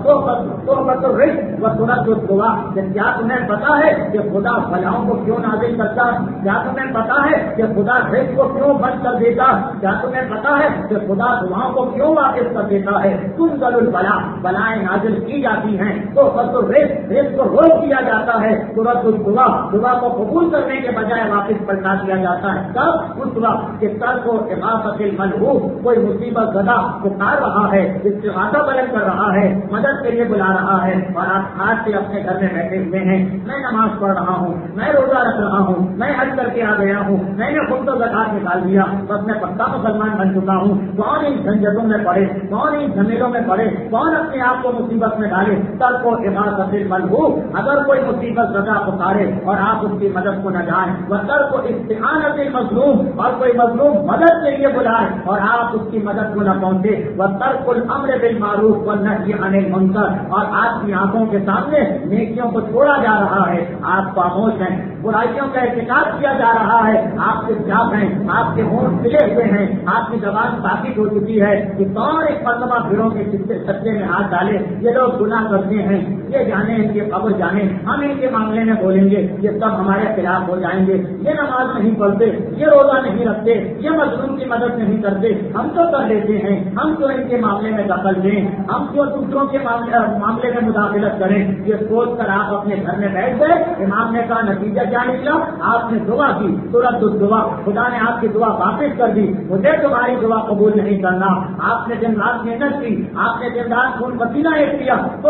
Speaker 1: وصحبۃ الرزق وسرۃ الدعاء، کہ کیا تمہیں پتا ہے کہ خدا بلاؤں کو کیوں نازل کرتا، کیا تمہیں پتا ہے کہ خدا رزق کو کیوں بند کر دیتا، کیا تمہیں پتا ہے کہ خدا دعاؤں کو کیوں واپس کر دیتا ہے۔ تنزل البلا، بلائیں نازل کی جاتی ہیں، تو رزق کو روک دیا جاتا ہے، سرۃ الدعاء، دعا کو قبول کرنے کے بجائے واپس پلٹا دیا جاتا ہے۔ تب اس وقت کہ سر کو اغاثۃ الملہوف، کوئی مصیبت زدہ پکار رہا ہے، استغاثہ بلند کر رہا ہے، مدد کے لیے بلا رہا ہے، اور آپ آج سے اپنے گھر میں بیٹھے ہوئے ہیں، میں نماز پڑھ رہا ہوں، میں روزہ رکھ رہا ہوں، میں حج کر کے آ گیا ہوں، میں نے خود تو زکات نکال دیا، بس میں پکا مسلمان بن چکا ہوں۔ کون ان جھنجھٹوں میں پڑے، کون ان جھمیلوں میں پڑے، کون اپنے آپ کو مصیبت میں ڈالے۔ سر کو اغاثۃ الملہوف، اگر کوئی مصیبت زدہ پکارے اور آپ اس کی مدد کو نہ جائیں، وہ سر کو استعانت المظلوم، اور کوئی مظلوم مدد کے لیے بلائے اور آپ اس کی مدد کو نہ پہنچے، وترک الامر بالمعروف والنہی عن المنکر، اور آپ کی آنکھوں کے سامنے نیکیوں کو چھوڑا جا رہا ہے، آپ خاموش ہیں، برائیوں کا ارتکاب کیا جا رہا ہے، آپ چپ چاپ ہیں، آپ کے ہونٹ کھلے ہوئے ہیں، آپ کی زبان ثابت ہو چکی ہے کہ کون ایک مرتبہ پھروں کے سچے میں ہاتھ ڈالے۔ یہ لوگ گناہ کرتے ہیں، یہ جانے ان کی خبر جانے، ہم ان کے معاملے میں بولیں گے، یہ سب ہمارے خلاف ہو جائیں گے، یہ نماز نہیں پڑھتے، یہ روزہ نہیں رکھتے، یہ مظلوم کی مدد نہیں کرتے، ہم تو کر لیتے ہیں، ہم تو ان کے معاملے میں دخل دیں، ہم تو دوسروں کے معاملے میں مداخلت کریں۔ یہ سوچ کر آپ اپنے گھر میں بیٹھ گئے، امام نے کہا نتیجہ کیا نکلا، آپ نے دعا کی، سورۃ الدعاء، خدا نے آپ کی دعا واپس کر دی، مجھے تمہاری دعا قبول نہیں کرنا۔ آپ نے دن رات محنت کی، آپ نے دن رات خون پسینہ ایک کیا، تو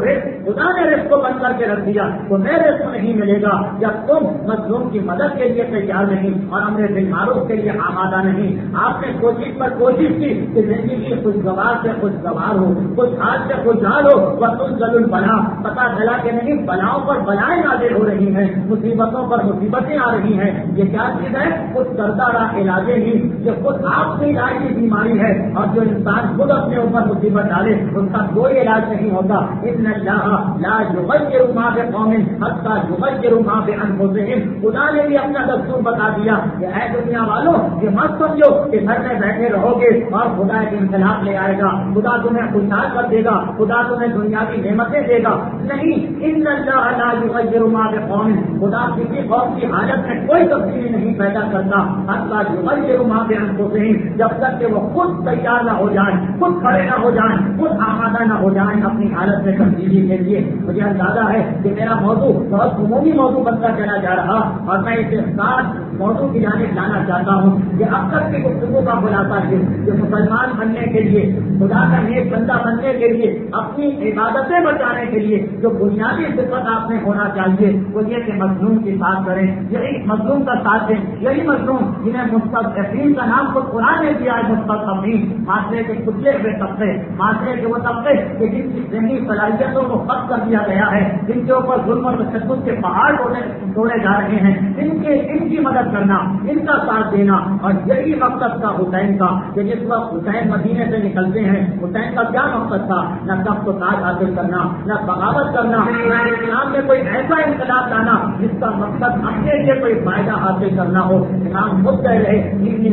Speaker 1: خدا نے رزق کو بند کر کے رکھ دیا، تمہیں رزق نہیں ملے گا جب تم مظلوم کی مدد کے لیے تیار نہیں اور امر بالمعروف کے لیے آمادہ نہیں۔ آپ نے کوشش پر کوشش کی کہ زندگی خوشگوار سے خوشگوار ہو، خوشحال سے خوشحال ہو، وتنزل البلا، پتہ چلا کہ نہیں بلاؤں پر بلائیں نازل ہو رہی ہیں، مصیبتوں پر مصیبتیں آ رہی ہیں۔ یہ کیا چیز ہے؟ خود کردہ رہا علاج نہیں، یہ خود آپ سے علاج کی بیماری ہے، اور جو انسان خود اپنے اوپر مصیبت ڈالے اس کا کوئی علاج نہیں ہوتا۔ ان اللہ لا یغیر ما بقوم حتی یغیروا ما بانفسہم، خدا نے بھی اپنا دستور بتا دیا کہ اے دنیا والوں، یہ مت سمجھو کہ گھر میں بیٹھے رہو گے اور خدا ایک انقلاب لے آئے گا، خدا تمہیں خوشحال کر دے گا، خدا تمہیں دنیاوی نعمتیں دے گا، نہیں۔ ان اللہ لا یغیر ما بقوم، خدا کسی قوم کی حالت میں کوئی تبدیلی نہیں پیدا کرتا حتی یغیروا ما بانفسہم، جب تک کہ وہ خود تیار نہ ہو جائیں، خود کھڑے نہ ہو جائیں، خود آمادہ نہ ہو جائیں اپنی حالت میں تبدیلی کے لیے۔ مجھے اندازہ ہے کہ میرا موضوع بہت عمومی موضوع بنتا چلا جا رہا، اور میں اسے ساتھ موضوع کی جانب لانا چاہتا ہوں کہ اب تک کی گفتگو کا خلاصہ ہے کہ مسلمان بننے کے لیے، خدا کا نیک بندہ بننے کے لیے، اپنی عبادتیں بچانے کے لیے جو بنیادی صفت آپ میں ہونا چاہیے وہ یہ کہ مظلوم کی بات کریں, یہی مظلوم کا ساتھ دیں, یہی مظلوم جنہیں مستضعفین کا نام خود قرآن نے دیا ہے, مستضعفین معاشرے کے کچلے ہوئے طبقے, معاشرے کے وہ طبقے کہ جن کی ذہنی صلاحیتوں کو ختم کر دیا گیا ہے, جن کے اوپر ظلم اور تشدد کے پہاڑ توڑے جا رہے ہیں, ان کی مدد کرنا, ان کا ساتھ دینا. اور یہی مقصد تھا حسین کا کہ جس وقت حسین مدینے سے نکلتے ہیں, حسین کا کیا مقصد تھا؟ نہ تخت و تاج حاصل کرنا, نہ بغاوت کرنا, نہ اسلام میں کوئی ایسا انقلاب لانا جس کا مقصد اپنے لیے کوئی فائدہ حاصل کرنا ہو. امام خود کہہ رہے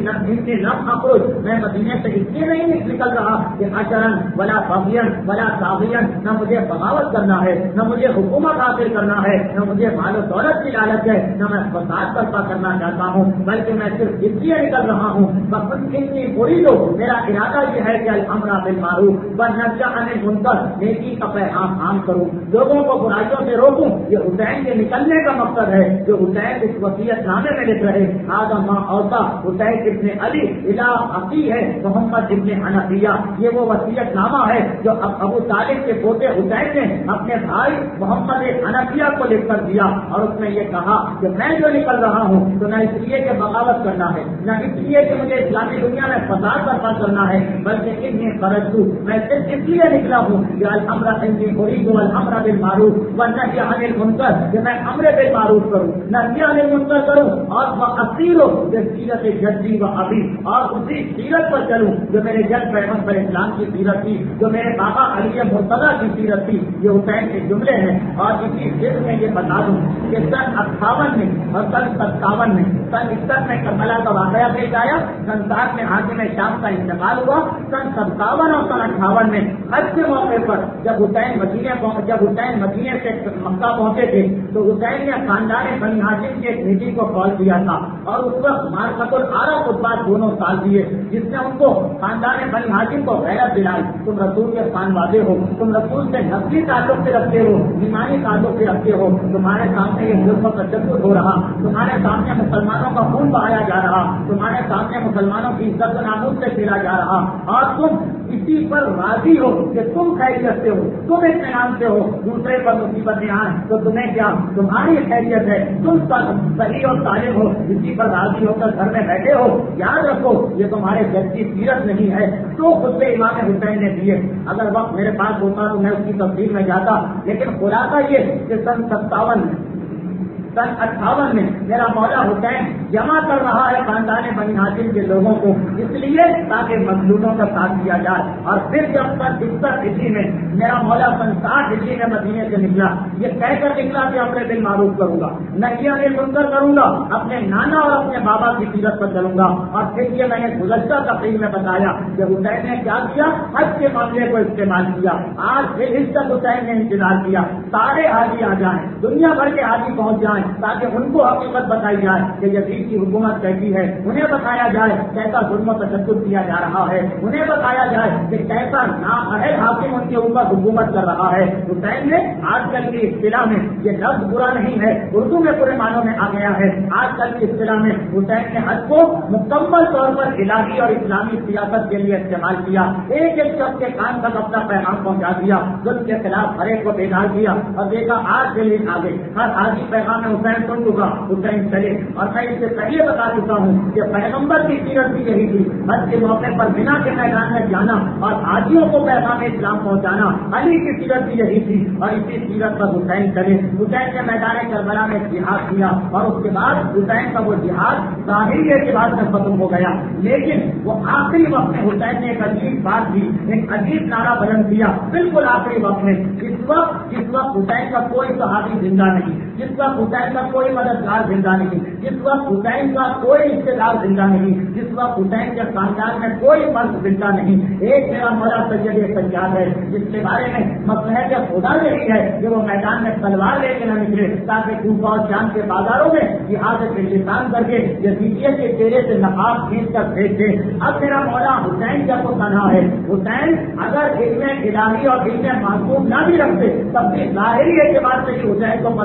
Speaker 1: لم اخرج, میں مدینے سے اس لیے نہیں نکل رہا کہ اشرن ولا فضین ولا ساغین, نہ مجھے بغاوت کرنا ہے, نہ مجھے حکومت حاصل کرنا ہے, نہ مجھے مال و دولت کی لالچ ہے, نہ میں فساد برپا کرنا چاہتا ہوں, بلکہ میں صرف اس لیے نکل رہا ہوں بس ان کی پوری تو میرا ارادہ یہ ہے کہ الامر بالمعروف والنہی عن المنکر, نیکی کا پیغام عام کروں, لوگوں کو برائیوں سے روکوں. یہ حسین کے نکلنے کا مقصد ہے جو حسین اس وصیت نامے میں لکھ رہے. آدم ماں اوتا حسین ابن علی الہ عقی ہے محمد ابن حنفیہ, یہ وہ وصیت نامہ ہے جو ابو طالب کے پوتے حسین نے اپنے بھائی محمد حنفیہ کو لکھ کر دیا, اور اس میں یہ کہا کہ میں جو نکل رہا ہوں تو نہ اس لیے کہ بغاوت کرنا ہے, نہ اس لیے کہ مجھے اسلامی دنیا میں فساد برپا کرنا ہے, بلکہ انہیں خرچ دوں, میں صرف اس لیے نکلا ہوں کہ الامر والامر بالمعروف والنہی عن المنکر, کہ میں امر بالمعروف کروں, نہی عن المنکر کروں, اور واسیرو سیرت جدی و ابی, اور اسی سیرت پر چلوں جو میرے جد پیغمبر اسلام کی سیرت تھی, جو میرے بابا علی مرتضیٰ کی سیرت تھی. یہ حسین کے جملے ہیں. اور اسی ضد میں یہ بتا دوں کہ سن 58 میں اور سن 57 میں, سن 61 میں کربلا کا واقعہ پیش آیا, سن 60 میں حاکم شام کا انتقال ہوا, سن 57 اور سن 58 میں حج کے موقع پر جب حسین مدینے سے مکہ پہنچے تھے تو حسین نے خاندان بنی ہاشم کے ایک نیٹی کو کال کیا تھا, اور اس وقت مارکت العرب خطبات دونوں سال دیے, جس نے ان کو خاندان بنی ہاشم کو غیرت دلائی, تم رسول کے خان والے ہو, تم رسول سے نسلی تعلق سے رکھتے ہو, ایمانی تعلق سے رکھتے ہو, تمہارے سامنے یہ ظلم و تشدد ہو رہا, تمہارے سامنے مسلمانوں کا خون بہایا جا رہا, تمہارے سامنے مسلمانوں کی عزت و ناموس سے کھیلا جا رہا, اور تم اسی پر راضی ہو کہ تم خیریت سے ہو, تم اطمینان سے ہو, دوسرے پر مصیبتیں آئیں تو تمہیں کیا, تمہاری خیریت ہے, تم صحیح اور طالب ہو, اسی پر راضی ہو کر گھر میں بیٹھے ہو. یاد رکھو یہ تمہارے جد کی سیرت نہیں ہے. تو خود سے امام حسین نے دیے. اگر وقت میرے پاس ہوتا تو میں اس کی تفصیل میں جاتا, لیکن خلاصہ یہ کہ سن 57 میں, سن 58 میں میرا مولا حسین جمع کر رہا ہے خاندان بنی ہاشم کے لوگوں کو, اس لیے تاکہ مظلوموں کا ساتھ دیا جائے. اور پھر جب سن 61 عیسوی میں میرا مولا سن 60 عیسوی میں مدینے سے نکلا, یہ کہہ کر نکلا کہ اپنے بالمعروف کروں گا, نہی عن المنکر کروں گا, اپنے نانا اور اپنے بابا کی سیرت پر چلوں گا. اور پھر یہ میں نے گزشتہ تقریر میں بتایا کہ حسین نے کیا کیا, حج کے معاملے کو استعمال کیا. آج پھر اس تک حسین نے انتظار کیا سارے حاجی آ جائیں, دنیا بھر کے حاجی پہنچ جائیں, تاکہ ان کو حقیقت بتائی جائے کہ یزید کی حکومت کیسی ہے, انہیں بتایا جائے کیسا ظلم و تشدد کیا جا رہا ہے, انہیں بتایا جائے کہ کیسا نااہل حاکم ان کے اوپر حکومت کر رہا ہے. حسین نے آج کل کی اصطلاح میں, یہ لفظ برا نہیں ہے, اردو میں پورے معنوں میں آ گیا ہے, آج کل کی اصطلاح میں حسین نے حج کو مکمل طور پر الہی اور اسلامی سیاست کے لیے استعمال کیا. ایک ایک شخص کے کان تک اپنا پیغام پہنچا دیا, ظلم کے خلاف ہر ایک کو بیدار کیا, اور دیکھا آج کے لیے آگے ہر حاجی پیغام میں حسین سن چکا, حسین چلے. اور میں اس سے پہلے بتا چکا ہوں کہ پیغمبر کی سیرت بھی یہی تھی, حج کے موقع پر بنا کے میدان میں جانا اور حاجیوں کو پیغام اسلام پہنچانا. علی کی سیرت بھی یہی تھی, اور اسی سیرت پر حسین چلے. حسین نے میدان کربلا میں جہاد کیا, اور اس کے بعد حسین کا وہ جہاد ظاہری اعتبار سے ختم ہو گیا, لیکن وہ آخری وقت میں حسین نے ایک عجیب بات کی, ایک عجیب نعرہ بلند کیا بالکل آخری وقت میں. جس وقت حسین کا کوئی صحابی زندہ نہیں, جس وقت حسین کا کوئی مددگار زندہ نہیں, جس وقت حسین کا کوئی رشتے دار زندہ نہیں, جس وقت حسین کے خاندان میں کوئی مرد زندہ نہیں, ایک میرا مولا سید سجاد ہے جس کے بارے میں مصلحت خدا یہی ہے کہ وہ میدان میں تلوار لے کے نہ نکلے, تاکہ کوفہ اور شام کے بازاروں میں جہاد کے لسان کر کے یزیدیت کے چہرے سے نقاب کھینچ کر بھیج دے. اب میرا مولا حسین جب وہ تنہا ہے, حسین اگر علم الہی اور علم معصوم نہ بھی رکھتے تب بھی ظاہری اعتبار سے حسین کو پتا ہے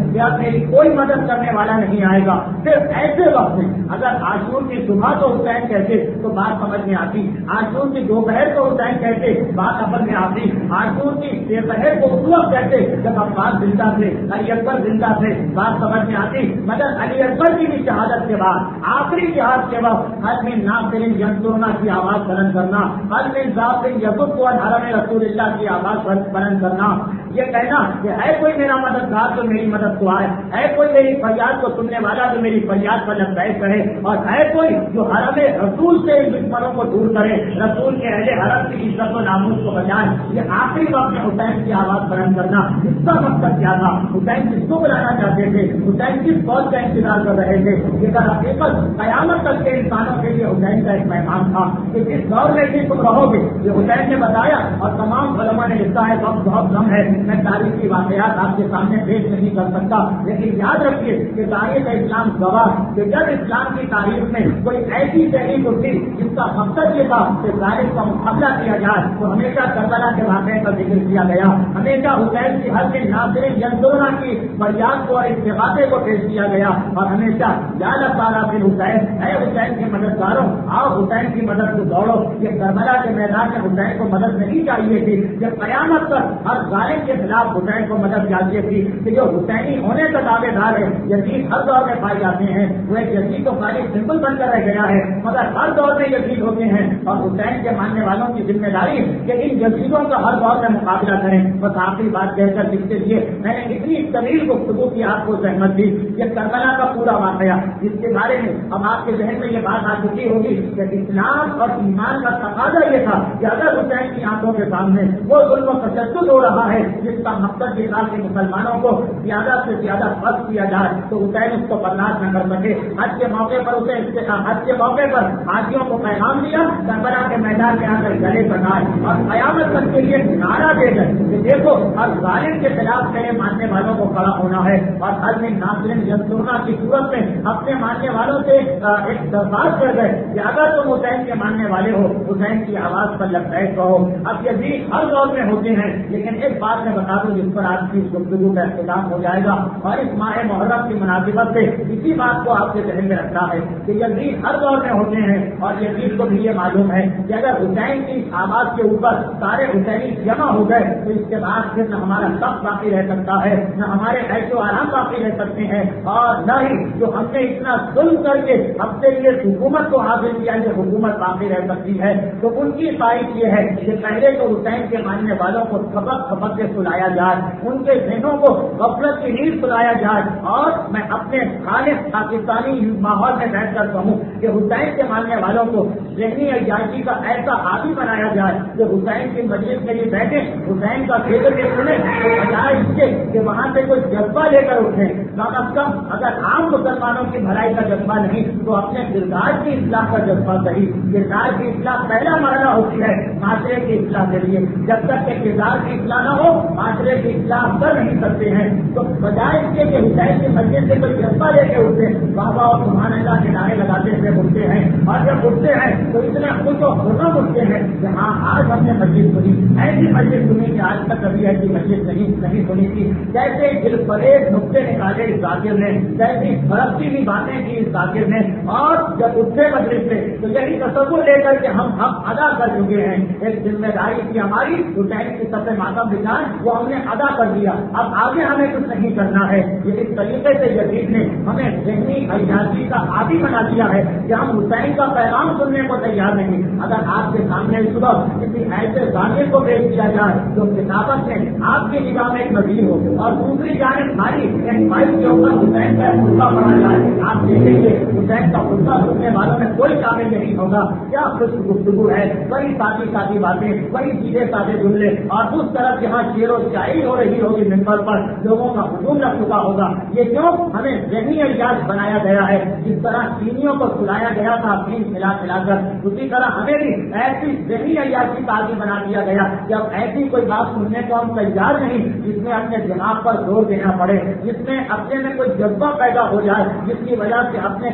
Speaker 1: کہ اب میری کوئی مدد کرنے والا نہیں آئے گا. صرف ایسے وقت میں اگر عاشور کی صبح کو حسین کہتے تو بات سمجھ میں آتی, عاشور کی دوپہر کو حسین کہتے بات عمل میں آتی, عاشور کی دوپہر کو اس وقت کہتے جب عباس زندہ تھے, علی اکبر زندہ تھے, بات سمجھ میں آتی. مگر علی اکبر کی بھی شہادت کے بعد آخری جہاد کے وقت حل من ناصر ینصرنا کی آواز بلند کرنا, حل من ذاکر یذب عن حرم رسول اللہ کی آواز بلند کرنا, یہ کہنا کہ ہے کوئی میرا مددگار تو میری مدد کو آئے, ہے کوئی میری فریاد کو سننے والا تو میری فریاد پر لبیک کرے, اور ہے کوئی جو حرم رسول سے دشمنوں کو دور کرے, رسول کے اہل حرم کی عزت و ناموس کو بچائے. یہ آخری وقت میں حسین کی آواز بلند کرنا, اس کا مقصد کیا تھا؟ حسین کس کو بلانا چاہتے تھے؟ حسین کس فوج کا انتظار کر رہے تھے؟ یہ در حقیقت قیامت تک کے انسانوں کے لیے حسین کا ایک پیغام تھا کہ جس دور میں بھی تم رہو گے, یہ حسین نے بتایا اور تمام علماء نے لکھا ہے. وقت بہت کم ہے, میں تاریخی واقعات آپ کے سامنے پیش نہیں کر سکتا, لیکن یاد رکھیے کہ تاریخ اسلام گواہ کہ جب اسلام کی تاریخ میں کوئی ایسی تحریک اٹھی جس کا مقصد یہ تھا کہ ظالم کا مقابلہ کیا جائے, تو ہمیشہ کربلا کے واقعے کا ذکر کیا گیا, ہمیشہ حسین کی حل من ناصر ینصرنا کی فریاد کو اور استغاثے کو پیش کیا گیا, اور ہمیشہ یا اللہ بن حسین, اے حسین کے مددگاروں آؤ حسین کی مدد کو دوڑو. یہ کربلا کے میدان میں حسین کو مدد نہیں چاہیے تھی, جب قیامت تک ہر ظالم کے خلاف حسین کو مدد چاہیے تھی. کہ جو حسینی ہونے کا دعوے دار ہے, یزید ہر دور میں پائے جاتے ہیں, وہ ایک یزید تو خالی سمپل بن کر رہ گیا ہے, مگر ہر دور میں یزید ہوتے ہیں, اور حسین کے ماننے والوں کی ذمہ داری کہ ان یزیدوں کا ہر دور میں مقابلہ کریں. بس آخری بات کہہ کر لکھتے لیے میں نے اتنی طویل گفتگو کی آپ کو زحمت دی. یہ کربلا کا پورا واقعہ جس کے بارے میں اب آپ کے ذہن میں یہ بات آ چکی ہوگی کہ اسلام اور ایمان کا تقاضا یہ تھا کہ اگر حسین کی آنکھوں کے سامنے وہ ظلم و تشدد ہو رہا ہے جس کا مقصد یہ تھا کہ مسلمانوں کو زیادہ سے زیادہ فرض کیا جائے, تو حسین اس کو برداشت نہ کر سکے. حج کے موقع پر حج کے موقع پر حاجیوں کو پیغام دیا, کربلا کے میدان میں آ کر گلے بنائے اور قیامت تک کے لیے نعرہ دے گئے کہ دیکھو ہر ظالم کے خلاف میرے ماننے والوں کو کھڑا ہونا ہے, اور حل من ناصر ینصرنا کی صورت میں اپنے ماننے والوں سے ایک درخواست کر گئے کہ اگر تم حسین کے ماننے والے ہو, حسین کی آواز پر لبیک کہو. اب یزید ہر دور میں ہوتے ہیں, لیکن ایک بات میں بتا دوں جس پر آج کی گفتگو کا اختتام ہو جائے گا, اور اس ماہ محرم کی مناسبت سے اسی بات کو آپ کے ذہن میں رکھنا ہے کہ یزید ہر دور میں ہوتے ہیں, اور یزید کو بھی یہ معلوم ہے کہ اگر حسین کی آواز کے اوپر سارے حسینی جمع ہو گئے تو اس کے بعد پھر نہ ہمارا سب باقی رہ سکتا ہے, نہ ہمارے عیش و آرام باقی رہ سکتے ہیں, اور نہ ہی جو ہم نے اتنا ظلم کر کے ہم سے یہ حکومت کو حاصل کیا یہ حکومت باقی رہ سکتی ہے. تو ان کی خواہش یہ ہے کہ پہلے تو حسین کے ماننے والوں کو سبق سبق کے سلایا جائے, ان کے ذہنوں کو غفلت کی نیند سلایا جائے, اور میں اپنے خالص پاکستانی ماحول میں بیٹھ کر کہوں کہ حسین کے ماننے والوں کو ذہنی عیاشی کا ایسا عادی بنایا جائے کہ حسین کی مجلس میں یہ بیٹھے, حسین کا فکر کے سنیں تو بجائے اس کے کہ وہاں سے کوئی جذبہ لے کر اٹھیں, کم از کم اگر عام مسلمانوں کی بھلائی کا جذبہ نہیں تو اپنے کردار کی اصلاح کا جذبہ صحیح. کردار کی اصلاح پہلا مرحلہ ہوتی ہے معاشرے کی اصلاح کے لیے. جب تک کہ کردار کی اصلاح نہ ہو معاشرے کی اصلاح کر نہیں سکتے ہیں. تو بجائے اس کے کہ حسین کی مسجد سے کوئی جذبہ لے کے اٹھتے, بابا اور سبحان اللہ کے نعرے لگاتے ہوئے اٹھتے ہیں, اور جب اٹھتے ہیں تو اتنے خوش و خرم اٹھتے ہیں کہ ہاں آج ہم نے مسجد سنی, ایسی مسجد سنی کہ آج تک کبھی ایسی مسجد نہیں سنی تھی. جیسے دل فریب نقطے نکالے اس ذاکر نے, جیسی فرقتی بھی باتیں کی اس ذاکر نے, اور جب اٹھے مجلس سے تو یہی تصور لے کر کے ہم ادا کر چکے ہیں. ایک ذمہ داری تھی ہماری حسین کی سب سے ماتم بچائیں, وہ ہم نے ادا کر دیا, اب آگے ہمیں کچھ نہیں کرنا ہے. یہ اس طریقے سے یزید نے ہمیں ذہنی عیاشی کا عادی بنا دیا ہے کہ ہم حسین کا پیغام سننے کو تیار نہیں. اگر آپ کے سامنے اس وقت کسی ایسے ظالم کو پیش کیا جائے جو کتابت میں آپ کی نگاہ میں ایک نظیر ہو, اور دوسری جانب ہماری ایک بائک کے اوپر حسین کا خطبہ پڑھا جائے, آپ دیکھیں گے حسین کا خطبہ سننے والوں میں کوئی شامل نہیں ہوگا. کیا خوش گفتگو ہے, بڑی سادی باتیں, بڑی سیدھے سادے جملے, اور اس طرف جہاں شعر و شاعری ہو رہی ہوگی ممبر پر لوگوں کا ہجوم لگ چکا ہوگا. یہ کیوں ہمیں ذہنی اعجاز بنایا گیا ہے. جس طرح چینیوں کو سلایا گیا تھا اپنی کھلا کر, اسی طرح ہمیں بھی ایسی ذہنی عیاشی کا عادی بنا دیا گیا کہ اب ایسی کوئی بات سننے کو ہم تیار نہیں جس میں اپنے دماغ پر زور دینا پڑے, جس میں اپنے میں کوئی جذبہ پیدا ہو جائے, جس کی وجہ سے اپنے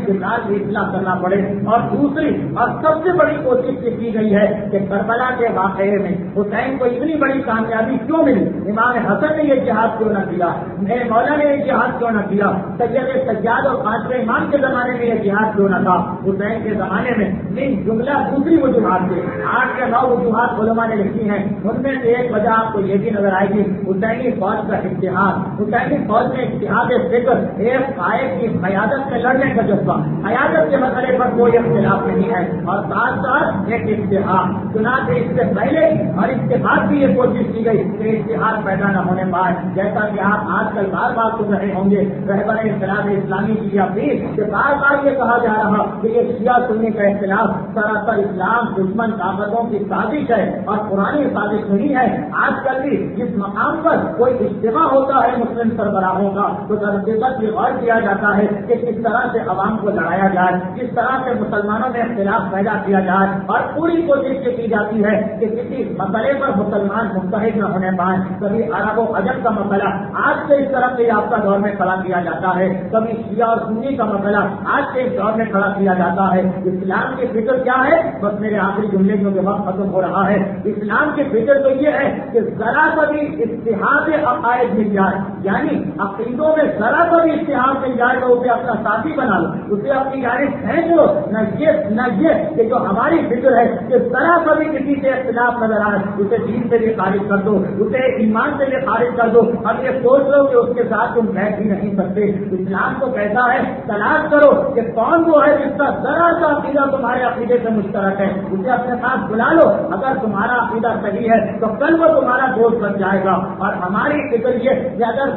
Speaker 1: استقرار کی اصلاح کرنا پڑے. اور دوسری اور سب سے بڑی کوشش یہ کی گئی ہے کہ کربلا کے واقعے میں حسین کو اتنی بڑی کامیابی کیوں ملی؟ امام حسن نے یہ جہاد کیوں نہ کیا؟ میرے مولا نے یہ جہاد کیوں نہ کیا؟ سید سجاد اور خاص امام کے زمانے میں یہ جہاد کیوں نہ تھا؟ حسین کے زمانے میں ان جملہ دوسری وجوہات سے 8 یا 9 وجوہات علماء نے لکھی ہیں. ان میں سے ایک وجہ آپ کو یہ بھی نظر آئے گی حسینی فوج کا اتحاد. حسینی فوج میں اتحاد فکر، ایک قائد کی قیادت میں لڑنے کا جذبہ، قیادت کے مسئلے پر کوئی اختلاف نہیں ہے، اور ساتھ ساتھ ایک اتحاد. چنانچہ اس سے پہلے اور اس کے بعد بھی یہ کوشش کی گئی کہ اتحاد پیدا نہ ہونے پائے. جیسا کہ آپ آج کل بار بار سن رہے ہوں گے رہبر انقلاب اسلامی کی اپیل کہ بار بار یہ کہا جا رہا کہ یہ شیعہ سنی کا اختلاف سراسر اسلام دشمن طاقتوں کی سازش ہے اور پرانی سازش نہیں ہے. آج کل بھی جس مقام پر کوئی اجتماع ہوتا ہے مسلم سربراہوں کا تو درحقیقت یہ غور کیا جاتا ہے کہ کس طرح سے عوام کو لڑایا جائے، کس طرح سے مسلمانوں میں اختلاف پیدا کیا جائے، اور پوری کوشش یہ کی جاتی ہے کہ کسی مسئلے پر مسلمان متحد نہ ہونے پائیں. کبھی عرب و عجم کا مسئلہ آج سے اس طرح کے یافتہ دور میں کھڑا کیا جاتا ہے، کبھی شیعہ اور سنی کا مسئلہ آج سے اس دور میں کھڑا کیا جاتا ہے. اسلام کی فکر کیا ہے؟ بس میرے آخری جملے جو کہ وقت ختم ہو رہا ہے. اسلام کی فکر تو یہ ہے کہ ذرا سا بھی اتحاد عقائد مل جائے، یعنی عقیدوں میں ذرا سا بھی اتحاد مل جائے تو اسے اپنا ساتھی بنا لو، اسے اپنی جانب پھینک لو. نہ یہ کہ جو ہماری فکر ہے کہ ذرا سا بھی کسی سے اختلاف نظر آئے اسے دین سے بھی خارج کر دو، اسے ایمان سے بھی خارج کر دو. اب یہ سوچ لو کہ اس کے ساتھ تم بیٹھ بھی نہیں سکتے. اسلام تو کہتا ہے تلاش کرو کہ کون وہ ہے جس کا ذرا سا عقیدہ تمہارے عقیدے سے مشترک ہے، اسے اپنے ساتھ بلا لو. اگر تمہارا عقیدہ صحیح ہے تو کل وہ تمہارا دوست بن جائے گا. اور ہماری فکر یہ کہ اگر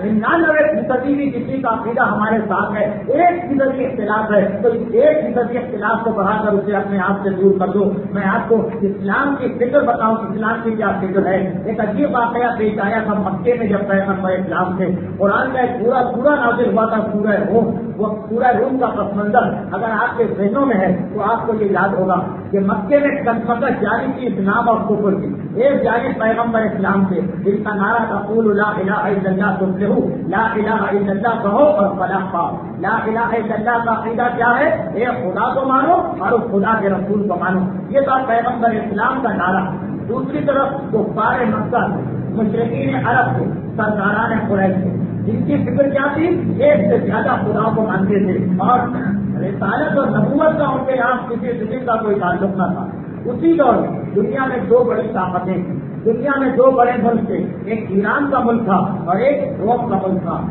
Speaker 1: 99% بھی کسی کا عقیدہ ہمارے ساتھ ہے، 1% اختلاف ہے تو اس 1% اختلاف کو بڑھا کر اسے اپنے آپ سے دور کر دو. میں آپ کو اسلام کی فکر بتاؤں کہ اسلام کی کیا فکر ہے. ایک عجیب واقعہ پیش آیا تھا مکے میں جب پیغمبر اسلام سے قرآن کا ایک پورا نازل ہوا تھا سورہ روم. وہ سورہ روم کا پس منظر اگر آپ کے ذہنوں میں ہے تو آپ کو یہ یاد ہوگا کہ مکے میں کنفقت جاری کی اسلام اور کفر کی. ایک جانب پیغمبر اسلام سے جن کا نعرہ تقول لا الہ الا اللہ تفلحوا، لا الہ الا اللہ کہو اور فلاح پاؤ. لا الہ الا اللہ کا عقیدہ کیا ہے؟ ایک خدا کو مانو اور اس خدا کے رسول کو مانو. یہ تھا پیغمبر اسلام کا نعرہ. دوسری طرف کفار مکہ مشرکین عرب تھے، سرداران قریش تھے، جن کی فکر کیا تھی؟ ایک سے زیادہ خدا کو مانتے تھے اور رسالت اور نبوت کا ان کے یہاں کسی قسم کا کوئی تعلق نہ تھا. اسی دور میں دنیا میں 2 بڑی طاقتیں تھیں، دنیا میں 2 بڑے ملک تھے. ایک ایران کا ملک تھا اور ایک روم کا ملک تھا.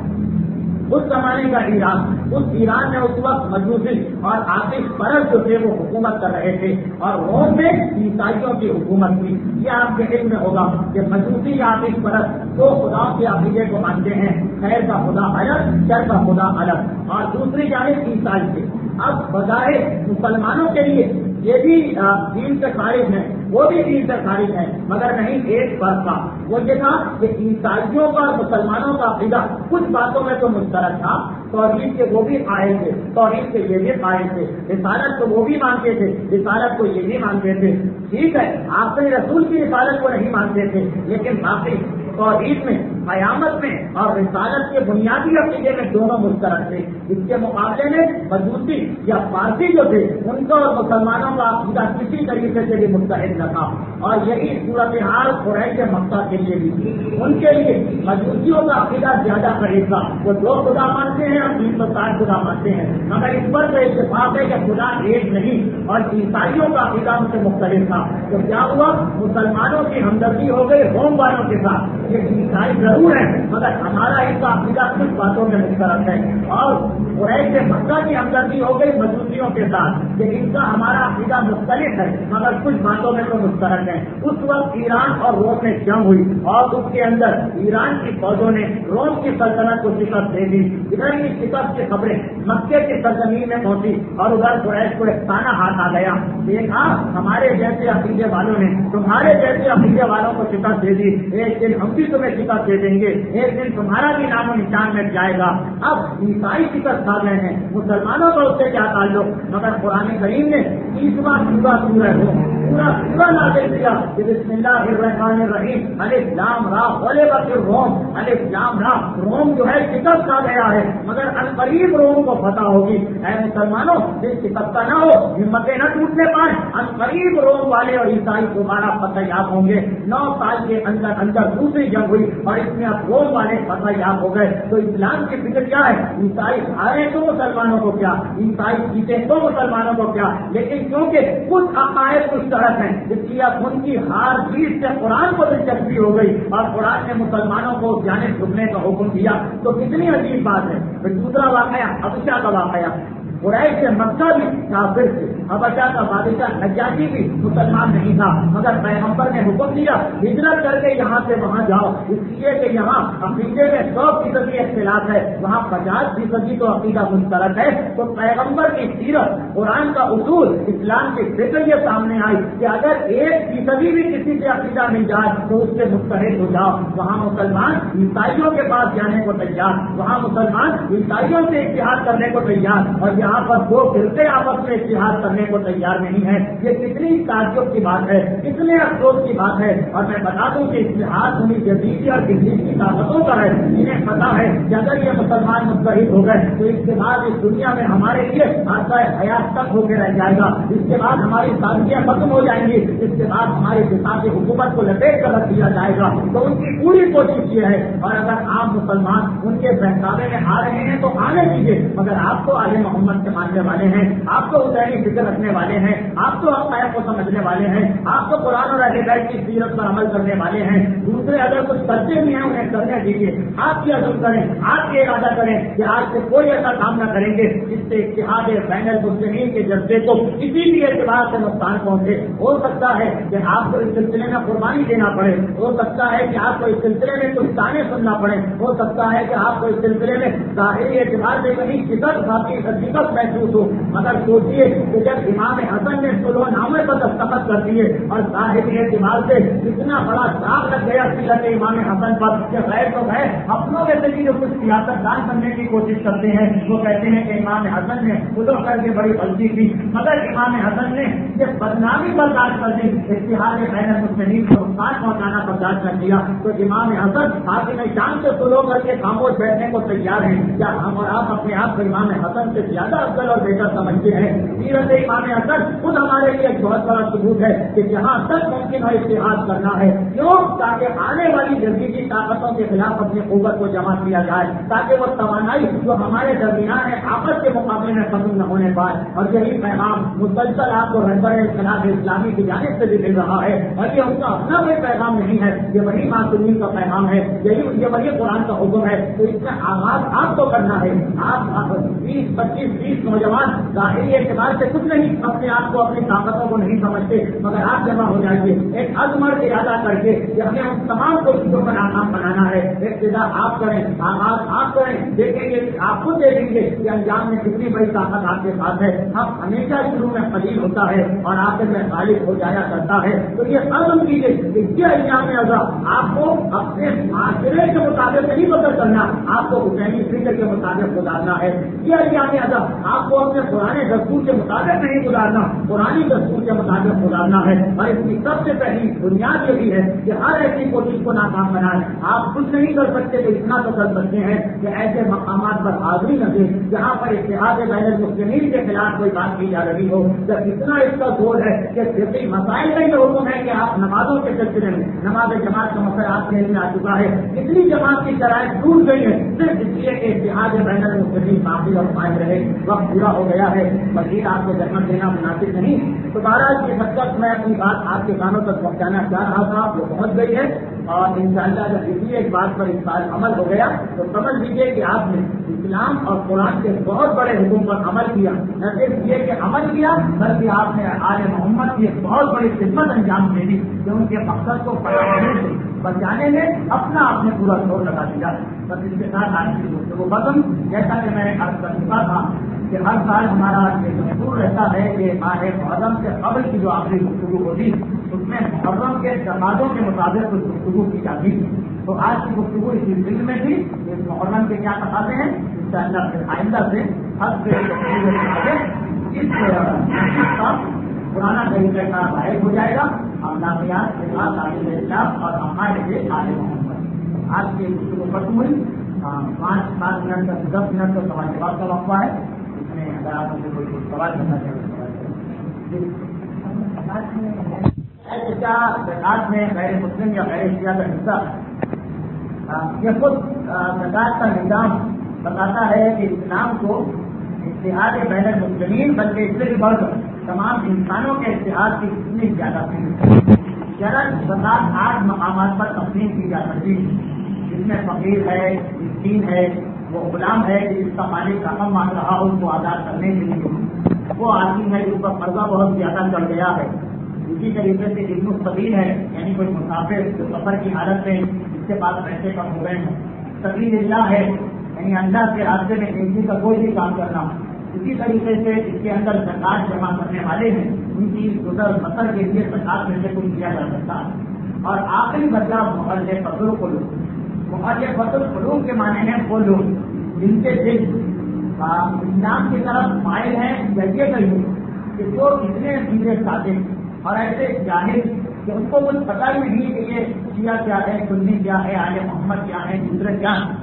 Speaker 1: اس زمانے کا ایران، اس ایران میں اس وقت مجوسی اور آتش پرست جو تھے وہ حکومت کر رہے تھے، اور روم میں عیسائیوں کی حکومت تھی. یہ آپ کے علم میں ہوگا کہ مجوسی یا آتش پرست 2 خداؤں کے عقیدے کو مانتے ہیں، خیر کا خدا الگ، شر کا خدا الگ، اور دوسری جانب عیسائی تھے. اب بظاہر مسلمانوں کے لیے یہ بھی دین سے خارج ہے، وہ بھی دین سے خارج ہے، مگر نہیں ایک فرق تھا. وہ یہ تھا کہ عیسائیوں کا اور مسلمانوں کا عقیدہ کچھ باتوں میں تو مشترک تھا. توحید کے وہ بھی قائل تھے، توحید کے یہ بھی قائل تھے، رسالت کو وہ بھی مانتے تھے، رسالت کو یہ بھی مانتے تھے. ٹھیک ہے آخری رسول کی رسالت کو نہیں مانتے تھے، لیکن باقی توحید میں، قیامت میں اور رسالت کے بنیادی عقیدے میں دونوں مشترک تھے. اس کے مقابلے میں مجوسی یا فارسی جو تھے ان کا اور مسلمانوں کا عقیدہ کسی طریقے سے بھی متحد نہ تھا. اور یہی صورتحال قریش مکہ کے لیے بھی تھی. ان کے لیے مجوسیوں کا عقیدہ زیادہ قریب تھا. وہ 2 خدا مانتے ہیں اور 360 خدا مانتے ہیں، مگر اس پر تو اتفاق ہے کہ خدا ایک نہیں. اور عیسائیوں کا عقیدہ ان سے مختلف تھا. تو کیا ہوا؟ مسلمانوں کی ہمدردی ہو گئی روم والوں کے ساتھ. یہ عیسائی ضرور ہے مگر ہمارا ان کا عقیدہ کچھ باتوں میں مشترک ہے. اور قریش مکہ کی ہمدردی ہو گئی مجوسیوں کے ساتھ کہ ان کا ہمارا عقیدہ مختلف ہے مگر کچھ باتوں میں تو مشترک ہے. اس وقت ایران اور روم میں جنگ ہوئی اور اس کے اندر ایران کی فوجوں نے روم کی سلطنت کو شکست دے دی. ادھر کی شکست کی خبریں مکے کی سرزمین میں پہنچی اور ادھر قریش کو ایک تانا ہاتھ آ گیا. دیکھا ہمارے جیسے عقیدے والوں نے تمہارے جیسے عقیدے والوں کو شکست دے دی، ایک دن ہم بھی تمہیں شکست دے دیں گے، ایک دن تمہارا بھی نام و نشان مٹ جائے گا. اب عیسائی شکست کھا گئے ہیں، مسلمانوں کا اس سے کیا تعلق؟ مگر قرآن کریم نے 30واں سورہ ہو پورا سورہ نازل کیا کہ بسم اللہ الرحمن الرحیم الف لام را غلبت الروم، الف لام را، روم جو ہے شکست کھا گیا ہے مگر عنقریب روم کو فتح ہوگی۔ اے مسلمانوں دل شکستہ نہ ہو، ہمتیں نہ ٹوٹنے پائیں، عنقریب روم والے اور عیسائی دوبارہ فتح یاب ہوں گے۔ 9 سال کے اندر دوسری جنگ ہوئی اور اس میں اب روم والے فتح یاب ہو گئے۔ تو اسلام کی فکر کیا ہے؟ عیسائی ہارے تو مسلمانوں کو کیا، عیسائی جیتے تو مسلمانوں کو کیا، لیکن کیونکہ کچھ عقائد مشترک ہیں اس لیے اب ان کی ہار جیت سے قرآن کو دلچسپی ہو گئی اور قرآن نے مسلمانوں کو جانب جھکنے کا حکم دیا۔ تو کتنی عجیب بات ہے۔ پھر دوسرا واقعہ حبشہ کا واقعہ، قریش سے مکہ بھی کافر تھے، حبشہ کا بادشاہ نجاشی بھی مسلمان نہیں تھا، مگر پیغمبر نے حکم دیا ہجرت کر کے یہاں سے وہاں جاؤ، اس لیے کہ یہاں عقیدے میں 100% اختلاف ہے، وہاں 50% تو عقیدہ مشترک ہے۔ تو پیغمبر کی سیرت، قرآن کا اصول، اسلام کی فکر یہ سامنے آئی کہ اگر 1% بھی کسی سے عقیدہ مل جائے تو اس سے متحد ہو جاؤ۔ وہاں مسلمان عیسائیوں کے پاس جانے کو تیار، وہاں مسلمان عیسائیوں سے اتحاد کرنے کو تیار، اور یہاں پر 2 فرقے آپس میں اتحاد کرنے کو تیار نہیں ہے۔ یہ کتنی تعجب کی بات ہے، کتنے افسوس کی بات ہے۔ اور میں بتا دوں کہ اتحاد انہیں جدیدی اور انگلش کی طاقتوں کا ہے، انہیں پتا ہے کہ اگر یہ مسلمان متحد ہو گئے تو اس کے بعد اس دنیا میں ہمارے لیے حادثہ حیات تک ہو کے رہ جائے گا، اس کے بعد ہماری سازشیں ختم ہو جائیں گی، اس کے بعد ہماری حساب حکومت کو لپیٹ کر رکھ دیا جائے گا۔ تو ان کی پوری کوشش یہ ہے، اور اگر آپ مسلمان ان کے بہکاوے میں آ رہے ہیں تو آنے دیجیے، مگر آپ تو آل محمد کے ماننے والے ہیں، آپ تو حسینی فکر رکھنے والے ہیں، آپ تو حقائق کو سمجھنے والے ہیں، آپ تو قرآن اور اہل بیت کی سیرت پر عمل کرنے والے ہیں۔ دوسرے اگر کچھ کرتے بھی ہیں انہیں کرنے دیجیے، آپ کی عزم کریں، آپ یہ ارادہ کریں کہ آج سے کوئی ایسا کام نہ کریں گے جس سے اتحاد بین المسلمین کے جذبے کو کسی بھی اعتبار سے نقصان پہنچے۔ ہو سکتا ہے کہ آپ کو اس سلسلے میں قربانی دینا پڑے، ہو سکتا ہے کہ آپ کو اس سلسلے میں کچھ تانے سننا پڑے، ہو سکتا ہے کہ آپ کو اس سلسلے میں ظاہری اعتبار سے کہیں شکست محسوس ہو، مگر سوچیے کہ جب امام حسن نے صلح نامے پر دستخط کر دیے اور ظاہری اعتبار سے اتنا بڑا داغ لگ گیا سیرت امام حسن پر کہ غیر تو غیر اپنوں میں سے بھی جو کچھ سیاست دان کرنے کی کوشش کرتے ہیں وہ کہتے ہیں کہ امام حسن نے صلح کر کے بڑی غلطی کی، مگر امام حسن نے یہ بدنامی برداشت کر دی، اتحاد بین المسلمین کو نقصان پہنچانا برداشت کر دیا۔ تو امام حسن حاکم شام سے صلح کر کے خاموش بیٹھنے کو تیار ہیں، کیا ہم اور آپ اپنے آپ کو امام حسن سے زیادہ افضل اور بہتر سمجھتے ہیں؟ سیرت امام حسن خود ہمارے لیے ایک بہت بڑا ثبوت ہے کہ جہاں تک ممکن ہے اتحاد کرنا ہے، کیوں؟ تاکہ آنے والی جدیدی طاقتوں کے خلاف اپنی قوت کو جمع کیا جائے، تاکہ وہ توانائی جو ہمارے درمیان ہے آپس کے مقابلے میں ختم نہ ہونے پائے۔ اور یہی پیغام مسلسل آپ کو رہبر انقلاب اسلامی کی جانب سے بھی مل رہا ہے، اور یہ ان کا اپنا کوئی پیغام نہیں ہے، یہ وہی معصومین کا پیغام ہے، یہ وہی قرآن کا حکم ہے۔ تو اس میں آغاز آپ کو کرنا ہے۔ آپ 20-25-30 نوجوان ظاہری اعتبار سے کچھ نہیں، اپنے آپ کو اپنی طاقتوں کو نہیں سمجھتے، مگر آپ جمع ہو جائیے ایک عزم اور ارادہ کر کے کہ ہمیں ان تمام کوششوں کا ناکام بنانا ہے۔ ابتدا آپ کریں، آغاز آپ کریں، دیکھیں گے آپ خود دیکھیں گے کہ انجام میں کتنی بڑی طاقت آپ کے ساتھ ہے۔ ہم ہمیشہ شروع میں قلیل ہوتا ہے اور آخر میں غالب ہو جایا کرتا ہے۔ تو یہ عزم کیجیے کہ یہ ایام عزم آپ کو اپنے معاشرے کے مطابق نہیں بدل کرنا، آپ کو حسینی فکر کے مطابق گزارنا ہے۔ یہ ایام عزم آپ کو اپنے پرانے دستور کے مطابق نہیں گزارنا، پرانی دستور کے مطابق گزارنا ہے۔ اور اس کی سب سے پہلی بنیاد یہی ہے کہ ہر ایسی کوشش کو ناکام بنائیں۔ آپ کچھ نہیں کر سکتے تو اتنا تو کر سکتے ہیں کہ ایسے مقامات پر حاضری نہ دیں جہاں پر اتحاد بین المسلمین کے خلاف کوئی بات کی جا رہی ہو۔ جب اتنا اس کا زور ہے کہ فقہی مسائل میں یہ حکم ہے کہ آپ نمازوں کے سلسلے میں نماز جماعت کا مسئلہ آپ کے علم میں آ چکا ہے، اتنی جماعت کی شرائط ٹوٹ گئی ہے صرف اس لیے کہ اتحاد بین المسلمین باقی اور قائم رہے۔ وقت پورا ہو گیا ہے، مزید آپ کو جہمت دینا مناسب نہیں۔ تو بہرحال کی حد تک میں اپنی بات آپ کے کانوں تک پہنچانا چاہ رہا تھا، وہ پہنچ گئی ہے، اور انشاءاللہ جب اسی ایک بات پر اس سال عمل ہو گیا تو سمجھ لیجیے کہ آپ نے اسلام اور قرآن کے بہت بڑے حکم پر عمل کیا۔ نہ صرف یہ کہ عمل کیا بلکہ آپ نے آل محمد کی ایک بہت بڑی خدمت انجام دے دی کہ ان کے مقصد کو بچانے میں اپنا آپ نے پورا زور لگا دیا۔ بس اس کے ساتھ آج کی گفتگو ختم۔ جیسا کہ میں نے عرض کر چکا تھا کہ ہر سال ہمارا یہ دستور رہتا ہے کہ ماہ محرم سے قبل کی جو آخری گفتگو ہوتی اس میں محرم کے تقاضوں کے مطابق کچھ گفتگو کی جاتی۔ تو آج کی گفتگو اسی دل میں تھی کہ محرم کے کیا تقاضے ہیں، انشاءاللہ پھر آئندہ سے حد سے اس پرانا طریقہ کار غائب ہو جائے گا. اخلاقیات کے ساتھ عالم اسلام اور ہمارے عالم محمد. آج کی گفتگو ختم ہوئی. 5-7 منٹ تک 10 منٹ تک سوال جواب کا وقفہ ہے. اس میں اگر آپ مجھے کوئی سوال کرنا چاہیں کیا زکات میں غیر مسلم یا غیر شیعہ کا حصہ ہے؟ یہ خود زکات کا نظام بتاتا ہے کہ اسلام کو اتحاد بین المسلمین بلکہ اس سے بھی بڑھ کر تمام انسانوں کے اتحاد کی اتنی زیادہ شرط زکات 8 مقامات پر تقسیم کی جا سکتی ہے. جس میں فقیر ہے، مسکین ہے، وہ غلام ہے کہ جس کا مالک رقم مانگ رہا ہو اس کو آزاد کرنے کے لیے، وہ آدمی ہے جس پر قرضہ بہت زیادہ چڑھ گیا ہے. اسی طریقے سے ابن السبیل ہے، یعنی کوئی مسافر جو سفر کی حالت میں جس کے پاس پیسے کم ہو گئے ہیں. سبیل اللہ ہے، یعنی اللہ کے راستے میں نیکی کا کوئی بھی کام کرنا. اسی طریقے سے اس کے اندر زکات جمع کرنے والے ہیں، ان کی گزر بسر کے لیے زکات میں سے کچھ کیا جا سکتا ہے. اور آخری بدلا محل فضل القلوب. محل فضل القلوب کے معنی ہیں وہ لوگ جن کے دل اسلام کی طرف مائل ہیں یا یہ کہیں کہ جو اتنے سیدھے سادے اور ایسے جاہل کہ ان کو کچھ پتا ہی نہیں کہ یہ شیعہ کیا ہے، سنی کیا ہے، آل محمد کیا ہے، دوسرے کیا ہیں.